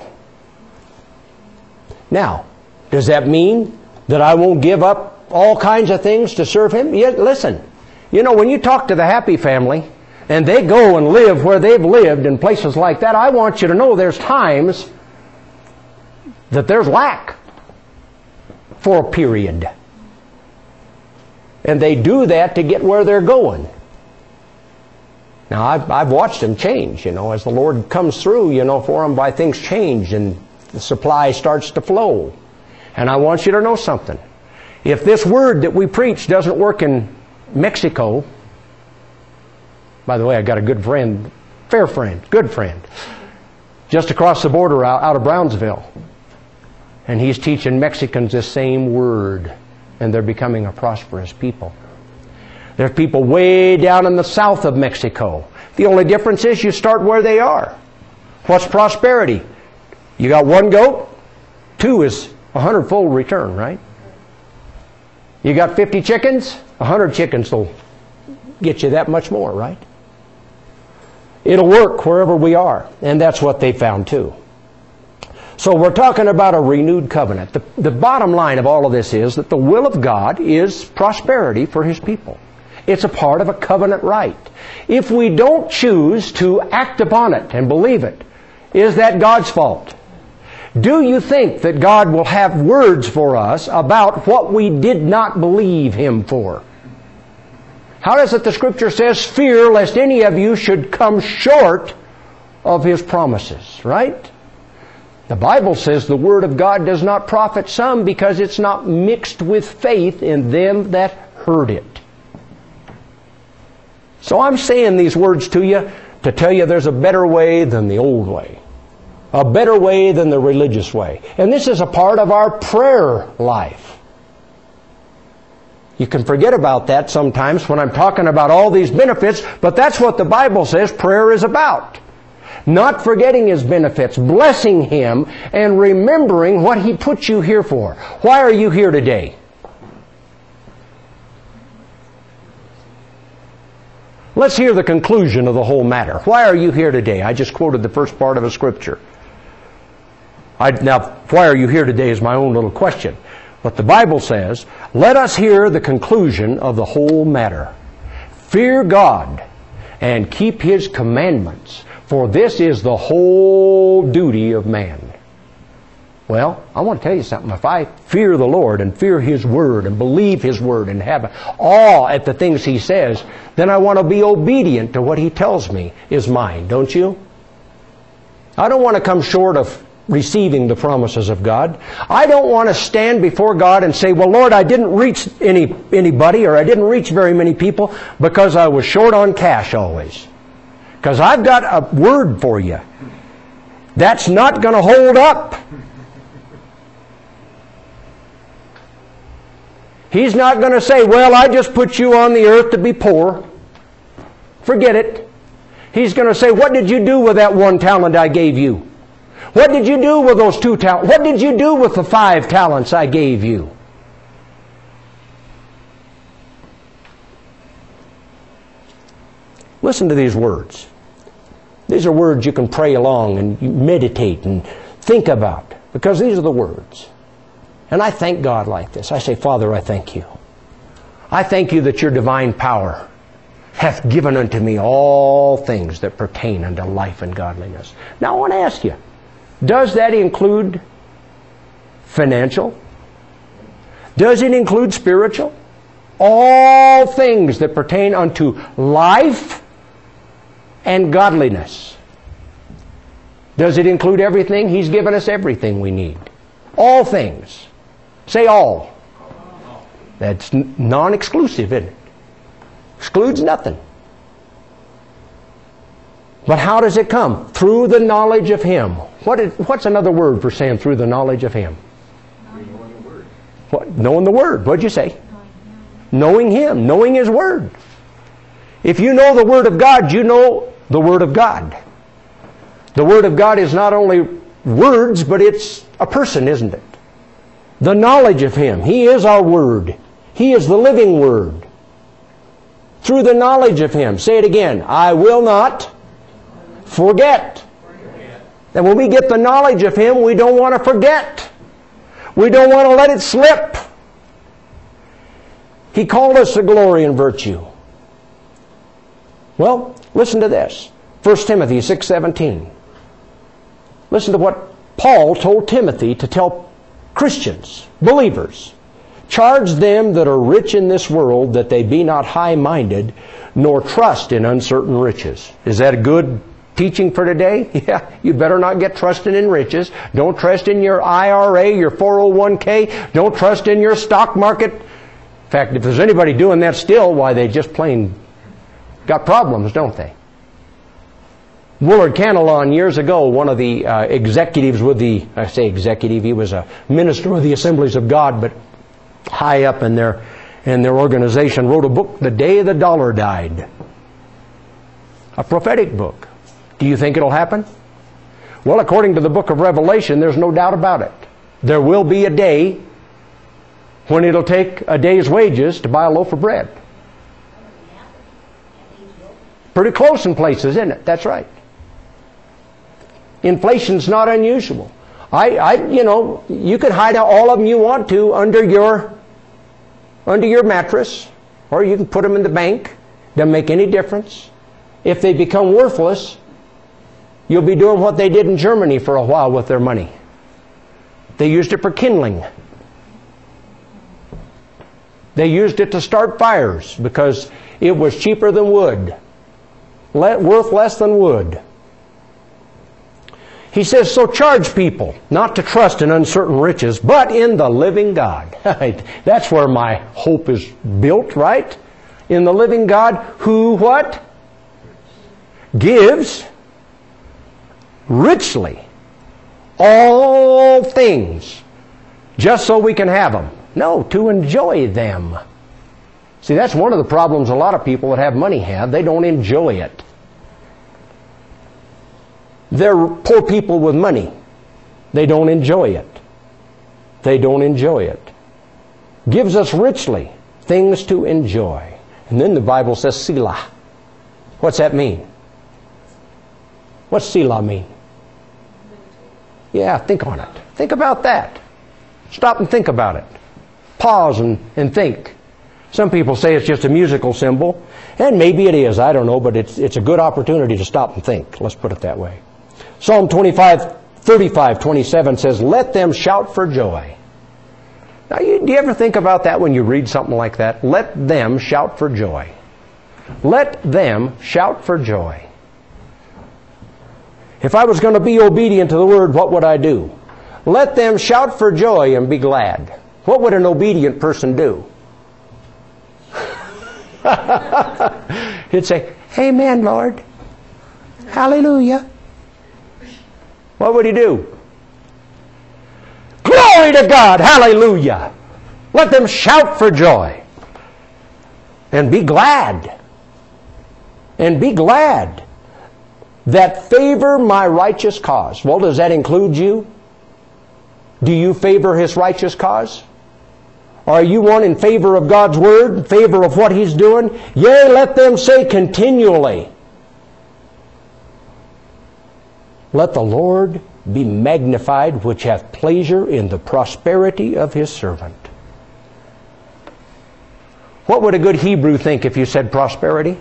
Now, does that mean that I won't give up all kinds of things to serve Him? Yeah, listen, you know, when you talk to the Happy family and they go and live where they've lived in places like that, I want you to know there's times that there's lack for a period. And they do that to get where they're going. Now, I've watched them change, you know, as the Lord comes through, you know, for them, by things change and the supply starts to flow. And I want you to know something. If this word that we preach doesn't work in Mexico, by the way, I got a good friend, fair friend, good friend, just across the border out of Brownsville. And he's teaching Mexicans this same word, and they're becoming a prosperous people. There's people way down in the south of Mexico. The only difference is you start where they are. What's prosperity? You got one goat, 2 is 100-fold return, right? You got 50 chickens, 100 chickens will get you that much more, right? It'll work wherever we are, and that's what they found too. So we're talking about a renewed covenant. The bottom line of all of this is that the will of God is prosperity for His people. It's a part of a covenant right. If we don't choose to act upon it and believe it, is that God's fault? Do you think that God will have words for us about what we did not believe Him for? How does it the Scripture says, fear lest any of you should come short of His promises, right? The Bible says the Word of God does not profit some because it's not mixed with faith in them that heard it. So I'm saying these words to you to tell you there's a better way than the old way. A better way than the religious way. And this is a part of our prayer life. You can forget about that sometimes when I'm talking about all these benefits, but that's what the Bible says prayer is about. Not forgetting His benefits, blessing Him, and remembering what He put you here for. Why are you here today? Let's hear the conclusion of the whole matter. Why are you here today? I just quoted the first part of a scripture. Now, why are you here today is my own little question. But the Bible says, let us hear the conclusion of the whole matter. Fear God and keep His commandments, for this is the whole duty of man. Well, I want to tell you something. If I fear the Lord and fear His Word and believe His Word and have awe at the things He says, then I want to be obedient to what He tells me is mine, don't you? I don't want to come short of receiving the promises of God. I don't want to stand before God and say, well, Lord, I didn't reach anybody, or I didn't reach very many people because I was short on cash always. Because I've got a word for you. That's not going to hold up. He's not going to say, well, I just put you on the earth to be poor. Forget it. He's going to say, what did you do with that 1 talent I gave you? What did you do with those 2 talents? What did you do with the 5 talents I gave you? Listen to these words. These are words you can pray along and you meditate and think about, because these are the words. And I thank God like this. I say, Father, I thank you. I thank you that your divine power hath given unto me all things that pertain unto life and godliness. Now I want to ask you, does that include financial? Does it include spiritual? All things that pertain unto life and godliness. Does it include everything? He's given us everything we need. All things. Say all. That's non-exclusive, isn't it? Excludes nothing. But how does it come? Through the knowledge of Him. What's another word for saying through the knowledge of Him? Knowing the Word. What? Knowing the Word. What'd you say? Knowing Him. Knowing His Word. If you know the Word of God, you know the Word of God. The Word of God is not only words, but it's a person, isn't it? The knowledge of Him. He is our Word. He is the living Word. Through the knowledge of Him. Say it again. I will not forget. And when we get the knowledge of Him, we don't want to forget. We don't want to let it slip. He called us to glory and virtue. Well, listen to this. 1 Timothy 6:17. Listen to what Paul told Timothy to tell Christians, believers. Charge them that are rich in this world that they be not high-minded, nor trust in uncertain riches. Is that a good teaching for today? Yeah, you better not get trusting in riches. Don't trust in your IRA, your 401k. Don't trust in your stock market. In fact, if there's anybody doing that still, why, they just plain got problems, don't they? Willard Canelon, years ago, one of the executives with the, I say executive, he was a minister with the Assemblies of God, but high up in their organization, wrote a book, The Day the Dollar Died. A prophetic book. Do you think it'll happen? Well, according to the book of Revelation, there's no doubt about it. There will be a day when it'll take a day's wages to buy a loaf of bread. Pretty close in places, isn't it? That's right. Inflation's not unusual. You can hide all of them you want to under your mattress, or you can put them in the bank. Doesn't make any difference. If they become worthless, you'll be doing what they did in Germany for a while with their money. They used it for kindling. They used it to start fires because it was cheaper than wood. Worth less than wood. He says, so charge people not to trust in uncertain riches, but in the living God. That's where my hope is built, right? In the living God who what? Gives richly all things just so we can have them. No, to enjoy them. See, that's one of the problems a lot of people that have money have. They don't enjoy it. They're poor people with money. They don't enjoy it. They don't enjoy it. Gives us richly things to enjoy. And then the Bible says Selah. What's that mean? What's Selah mean? Yeah, think on it. Think about that. Stop and think about it. Pause and think. Some people say it's just a musical symbol, and maybe it is. I don't know, but it's a good opportunity to stop and think. Let's put it that way. Psalm 35:27 says, let them shout for joy. Now, do you ever think about that when you read something like that? Let them shout for joy. Let them shout for joy. If I was going to be obedient to the Word, what would I do? Let them shout for joy and be glad. What would an obedient person do? He'd say, Amen, Lord. Hallelujah. What would he do? Glory to God. Hallelujah. Let them shout for joy. And be glad. And be glad that favor my righteous cause. Well, does that include you? Do you favor His righteous cause? Are you one in favor of God's Word, in favor of what He's doing? Yea, let them say continually, let the Lord be magnified, which hath pleasure in the prosperity of His servant. What would a good Hebrew think if you said prosperity?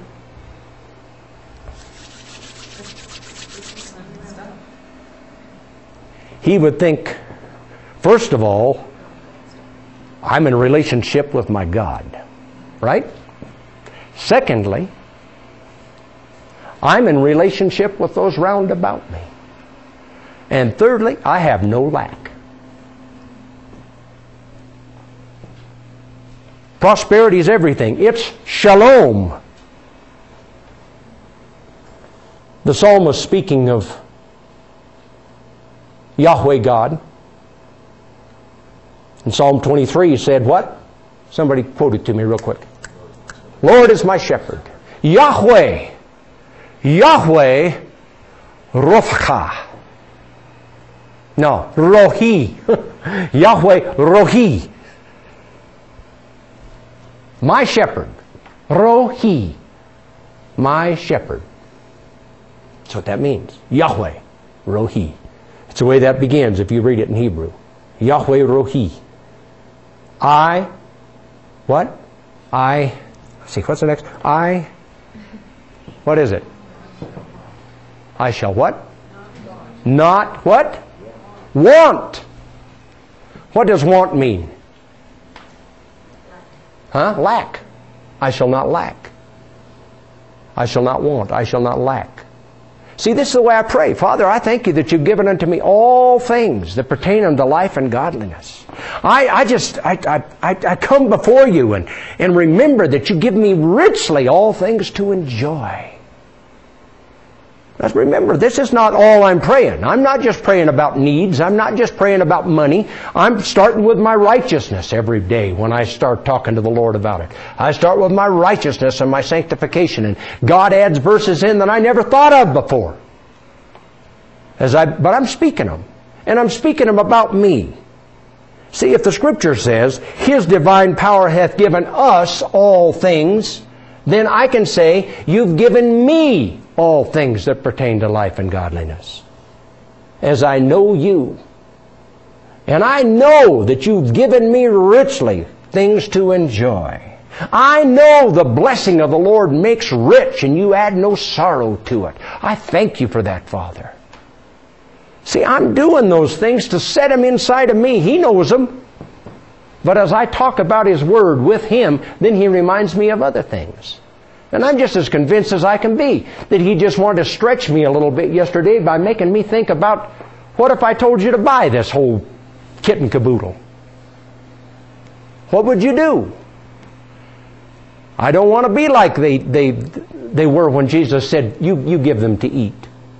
He would think, first of all, I'm in a relationship with my God. Right? Secondly, I'm in relationship with those round about me. And thirdly, I have no lack. Prosperity is everything. It's shalom. The psalmist, speaking of Yahweh God, in Psalm 23 he said what? Somebody quote it to me real quick. Lord is my shepherd. Yahweh. Yahweh Rophcha. No, Rohi. Yahweh Rohi. My shepherd. Rohi. My shepherd. That's what that means. Yahweh Rohi. It's the way that begins if you read it in Hebrew. Yahweh Rohi. What? Let's see, what's the next? What is it? I shall what? Not what? Want. What does want mean? Lack. I shall not lack. I shall not want. I shall not lack. See, this is the way I pray. Father, I thank you that you've given unto me all things that pertain unto life and godliness. I come before you and remember that you give me richly all things to enjoy. Let's remember, this is not all I'm praying. I'm not just praying about needs. I'm not just praying about money. I'm starting with my righteousness every day when I start talking to the Lord about it. I start with my righteousness and my sanctification. And God adds verses in that I never thought of before. But I'm speaking them. And I'm speaking them about me. See, if the Scripture says, His divine power hath given us all things, then I can say, you've given me all things that pertain to life and godliness. As I know you. And I know that you've given me richly things to enjoy. I know the blessing of the Lord makes rich and you add no sorrow to it. I thank you for that, Father. See, I'm doing those things to set Him inside of me. He knows them. But as I talk about His Word with Him, then He reminds me of other things. And I'm just as convinced as I can be that He just wanted to stretch me a little bit yesterday by making me think about, what if I told you to buy this whole kit and caboodle? What would you do? I don't want to be like they were when Jesus said, you give them to eat.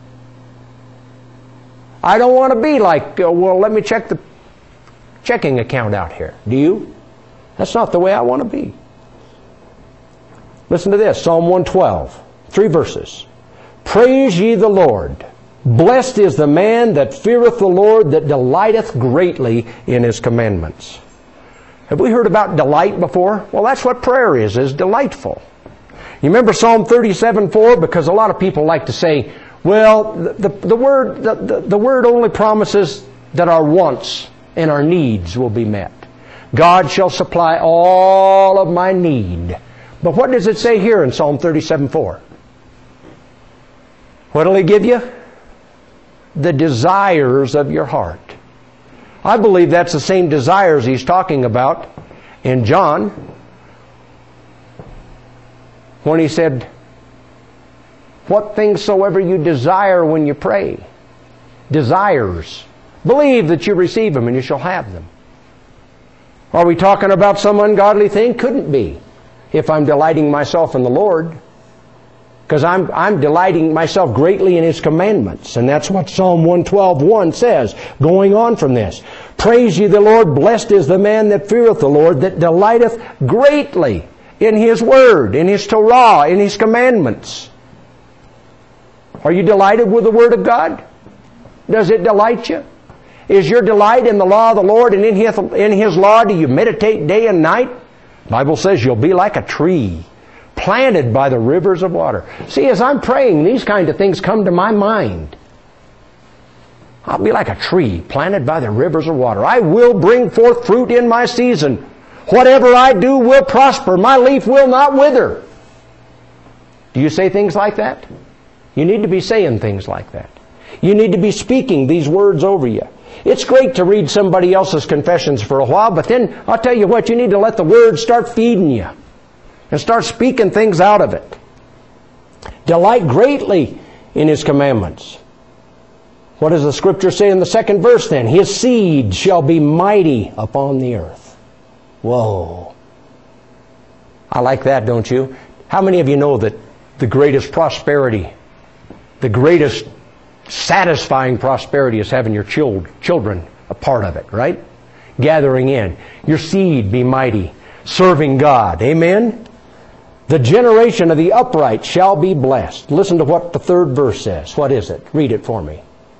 I don't want to be like, well, let me check the checking account out here. Do you? That's not the way I want to be. Listen to this, Psalm 112, 3 verses. Praise ye the Lord. Blessed is the man that feareth the Lord, that delighteth greatly in His commandments. Have we heard about delight before? Well, that's what prayer is delightful. You remember Psalm 37:4? Because a lot of people like to say, well, the word only promises that our wants and our needs will be met. God shall supply all of my need. But what does it say here in Psalm 37:4? What will He give you? The desires of your heart. I believe that's the same desires He's talking about in John when He said, what things soever you desire when you pray. Desires. Believe that you receive them and you shall have them. Are we talking about some ungodly thing? Couldn't be. If I'm delighting myself in the Lord. Because I'm delighting myself greatly in His commandments. And that's what Psalm 112:1 says, going on from this. Praise ye the Lord, blessed is the man that feareth the Lord, that delighteth greatly in His Word, in His Torah, in His commandments. Are you delighted with the Word of God? Does it delight you? Is your delight in the law of the Lord, and in His law do you meditate day and night? The Bible says you'll be like a tree planted by the rivers of water. See, as I'm praying, these kind of things come to my mind. I'll be like a tree planted by the rivers of water. I will bring forth fruit in my season. Whatever I do will prosper. My leaf will not wither. Do you say things like that? You need to be saying things like that. You need to be speaking these words over you. It's great to read somebody else's confessions for a while, but then I'll tell you what, you need to let the Word start feeding you. And start speaking things out of it. Delight greatly in His commandments. What does the Scripture say in the second verse then? His seed shall be mighty upon the earth. Whoa. I like that, don't you? How many of you know that the greatest prosperity, the greatest satisfying prosperity is having your children a part of it, right? Gathering in. Your seed be mighty, serving God. Amen? The generation of the upright shall be blessed. Listen to what the third verse says. What is it? Read it for me.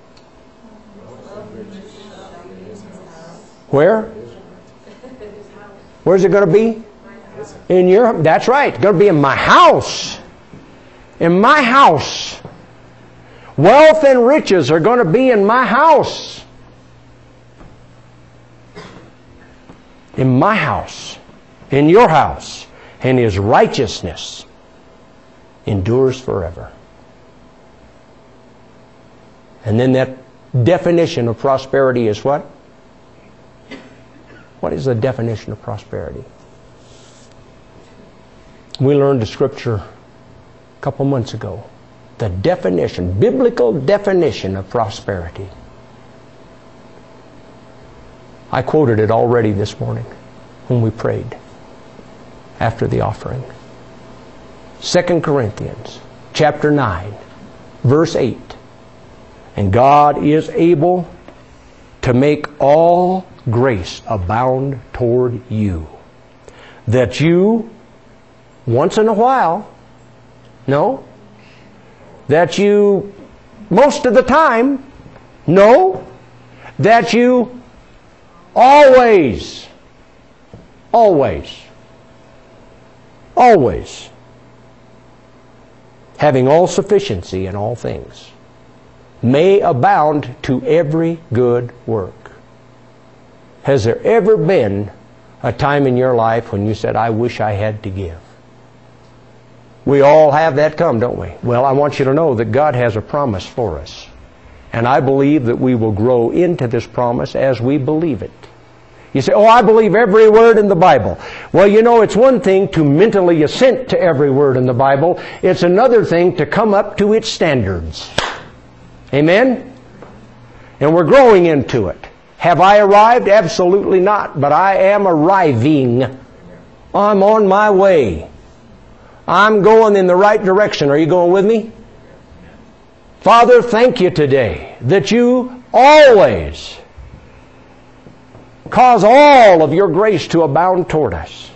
Where? Where's it going to be? In your... That's right. It's going to be in my house. In my house. Wealth and riches are going to be in my house. In my house. In your house. And His righteousness endures forever. And then that definition of prosperity is what? What is the definition of prosperity? We learned the Scripture a couple months ago. The definition, biblical definition of prosperity. I quoted it already this morning when we prayed after the offering. 2 Corinthians chapter 9, verse 8. And God is able to make all grace abound toward you, that you, once in a while, that you, most of the time, that you always, having all sufficiency in all things, may abound to every good work. Has there ever been a time in your life when you said, I wish I had to give? We all have that come, don't we? Well, I want you to know that God has a promise for us. And I believe that we will grow into this promise as we believe it. You say, I believe every word in the Bible. Well, you know, it's one thing to mentally assent to every word in the Bible. It's another thing to come up to its standards. Amen? And we're growing into it. Have I arrived? Absolutely not. But I am arriving. I'm on my way. I'm going in the right direction. Are you going with me? Father, thank you today that you always cause all of your grace to abound toward us,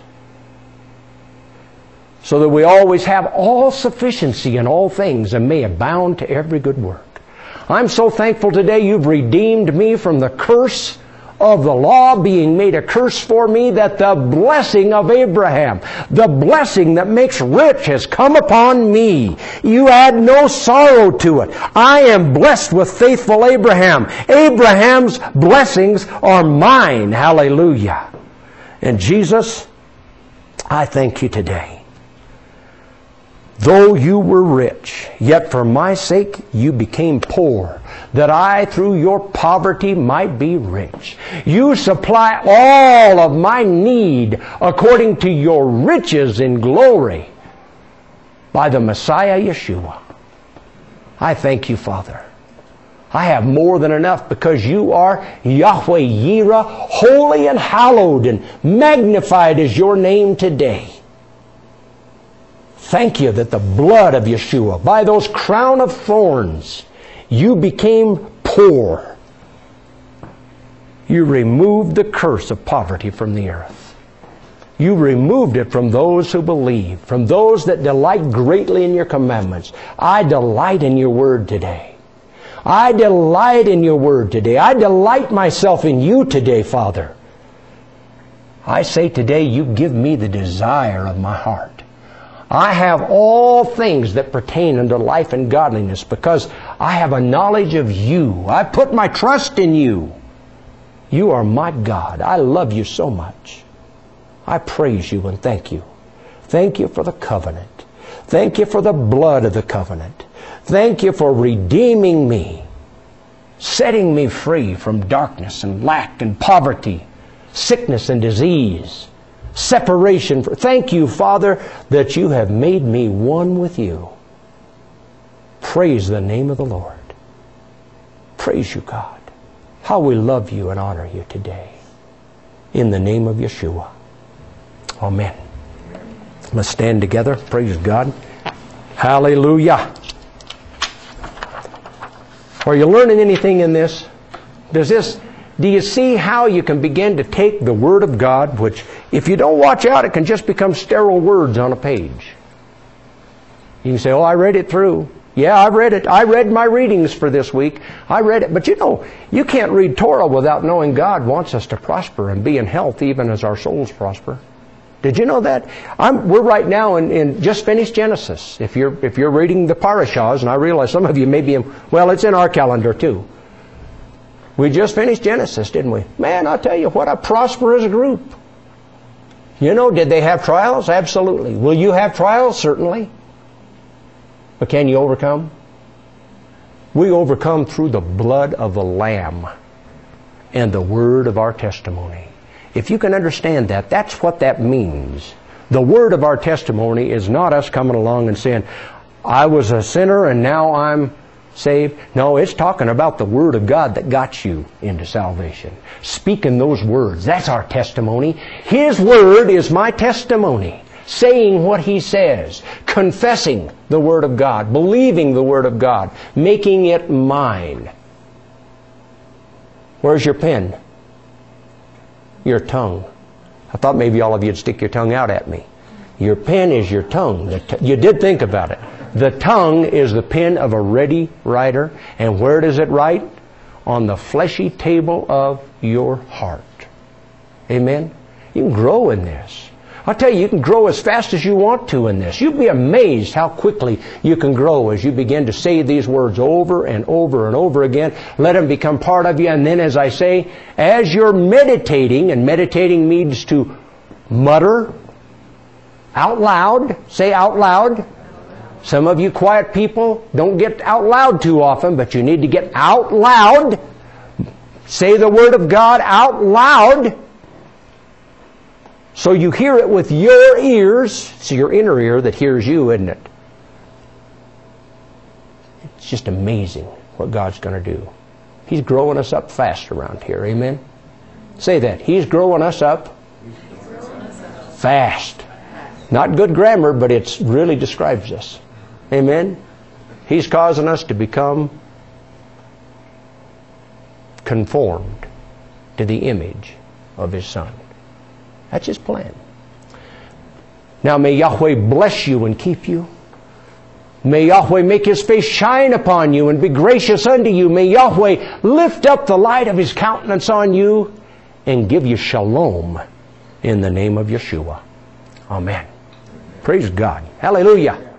so that we always have all sufficiency in all things and may abound to every good work. I'm so thankful today you've redeemed me from the curse of the law being made a curse for me, that the blessing of Abraham, the blessing that makes rich, has come upon me. You add no sorrow to it. I am blessed with faithful Abraham. Abraham's blessings are mine. Hallelujah. And Jesus, I thank you today. Though you were rich, yet for my sake you became poor, that I through your poverty might be rich. You supply all of my need according to your riches in glory by the Messiah Yeshua. I thank you, Father. I have more than enough because you are Yahweh Yireh, holy and hallowed and magnified is your name today. Thank you that the blood of Yeshua, by those crown of thorns, you became poor. You removed the curse of poverty from the earth. You removed it from those who believe, from those that delight greatly in your commandments. I delight in your word today. I delight in your word today. I delight myself in you today, Father. I say today, you give me the desire of my heart. I have all things that pertain unto life and godliness because I have a knowledge of you. I put my trust in you. You are my God. I love you so much. I praise you and thank you. Thank you for the covenant. Thank you for the blood of the covenant. Thank you for redeeming me, setting me free from darkness and lack and poverty, sickness and disease, separation. Thank you, Father, that you have made me one with you. Praise the name of the Lord. Praise you, God. How we love you and honor you today. In the name of Yeshua. Amen. Let's stand together. Praise God. Hallelujah. Are you learning anything in this? Do you see how you can begin to take the Word of God, which if you don't watch out, it can just become sterile words on a page. You can say, oh, I read it through. Yeah, I read it. I read my readings for this week. I read it. But you know, you can't read Torah without knowing God wants us to prosper and be in health even as our souls prosper. Did you know that? We're right now in just finished Genesis. If you're reading the parashahs, and I realize some of you may be it's in our calendar too. We just finished Genesis, didn't we? Man, I'll tell you what, a prosperous group. You know, did they have trials? Absolutely. Will you have trials? Certainly. But can you overcome? We overcome through the blood of the Lamb and the word of our testimony. If you can understand that, that's what that means. The word of our testimony is not us coming along and saying, I was a sinner and now I'm saved. No, it's talking about the word of God that got you into salvation. Speaking those words, that's our testimony. His word is my testimony. Saying what He says, confessing the word of God, believing the word of God, making it mine. Where's your pen? Your tongue. I thought maybe all of you would stick your tongue out at me. Your pen is your tongue. You did think about it. The tongue is the pen of a ready writer. And where does it write? On the fleshy table of your heart. Amen? You can grow in this. I'll tell you can grow as fast as you want to in this. You'll be amazed how quickly you can grow as you begin to say these words over and over and over again. Let them become part of you. And then, as I say, as you're meditating, and meditating means to mutter out loud. Say out loud. Some of you quiet people don't get out loud too often, but you need to get out loud. Say the Word of God out loud. So you hear it with your ears. It's your inner ear that hears you, isn't it? It's just amazing what God's going to do. He's growing us up fast around here. Amen? Say that. He's growing us up fast. Not good grammar, but it really describes us. Amen? He's causing us to become conformed to the image of His Son. That's His plan. Now may Yahweh bless you and keep you. May Yahweh make His face shine upon you and be gracious unto you. May Yahweh lift up the light of His countenance on you and give you shalom in the name of Yeshua. Amen. Praise God. Hallelujah.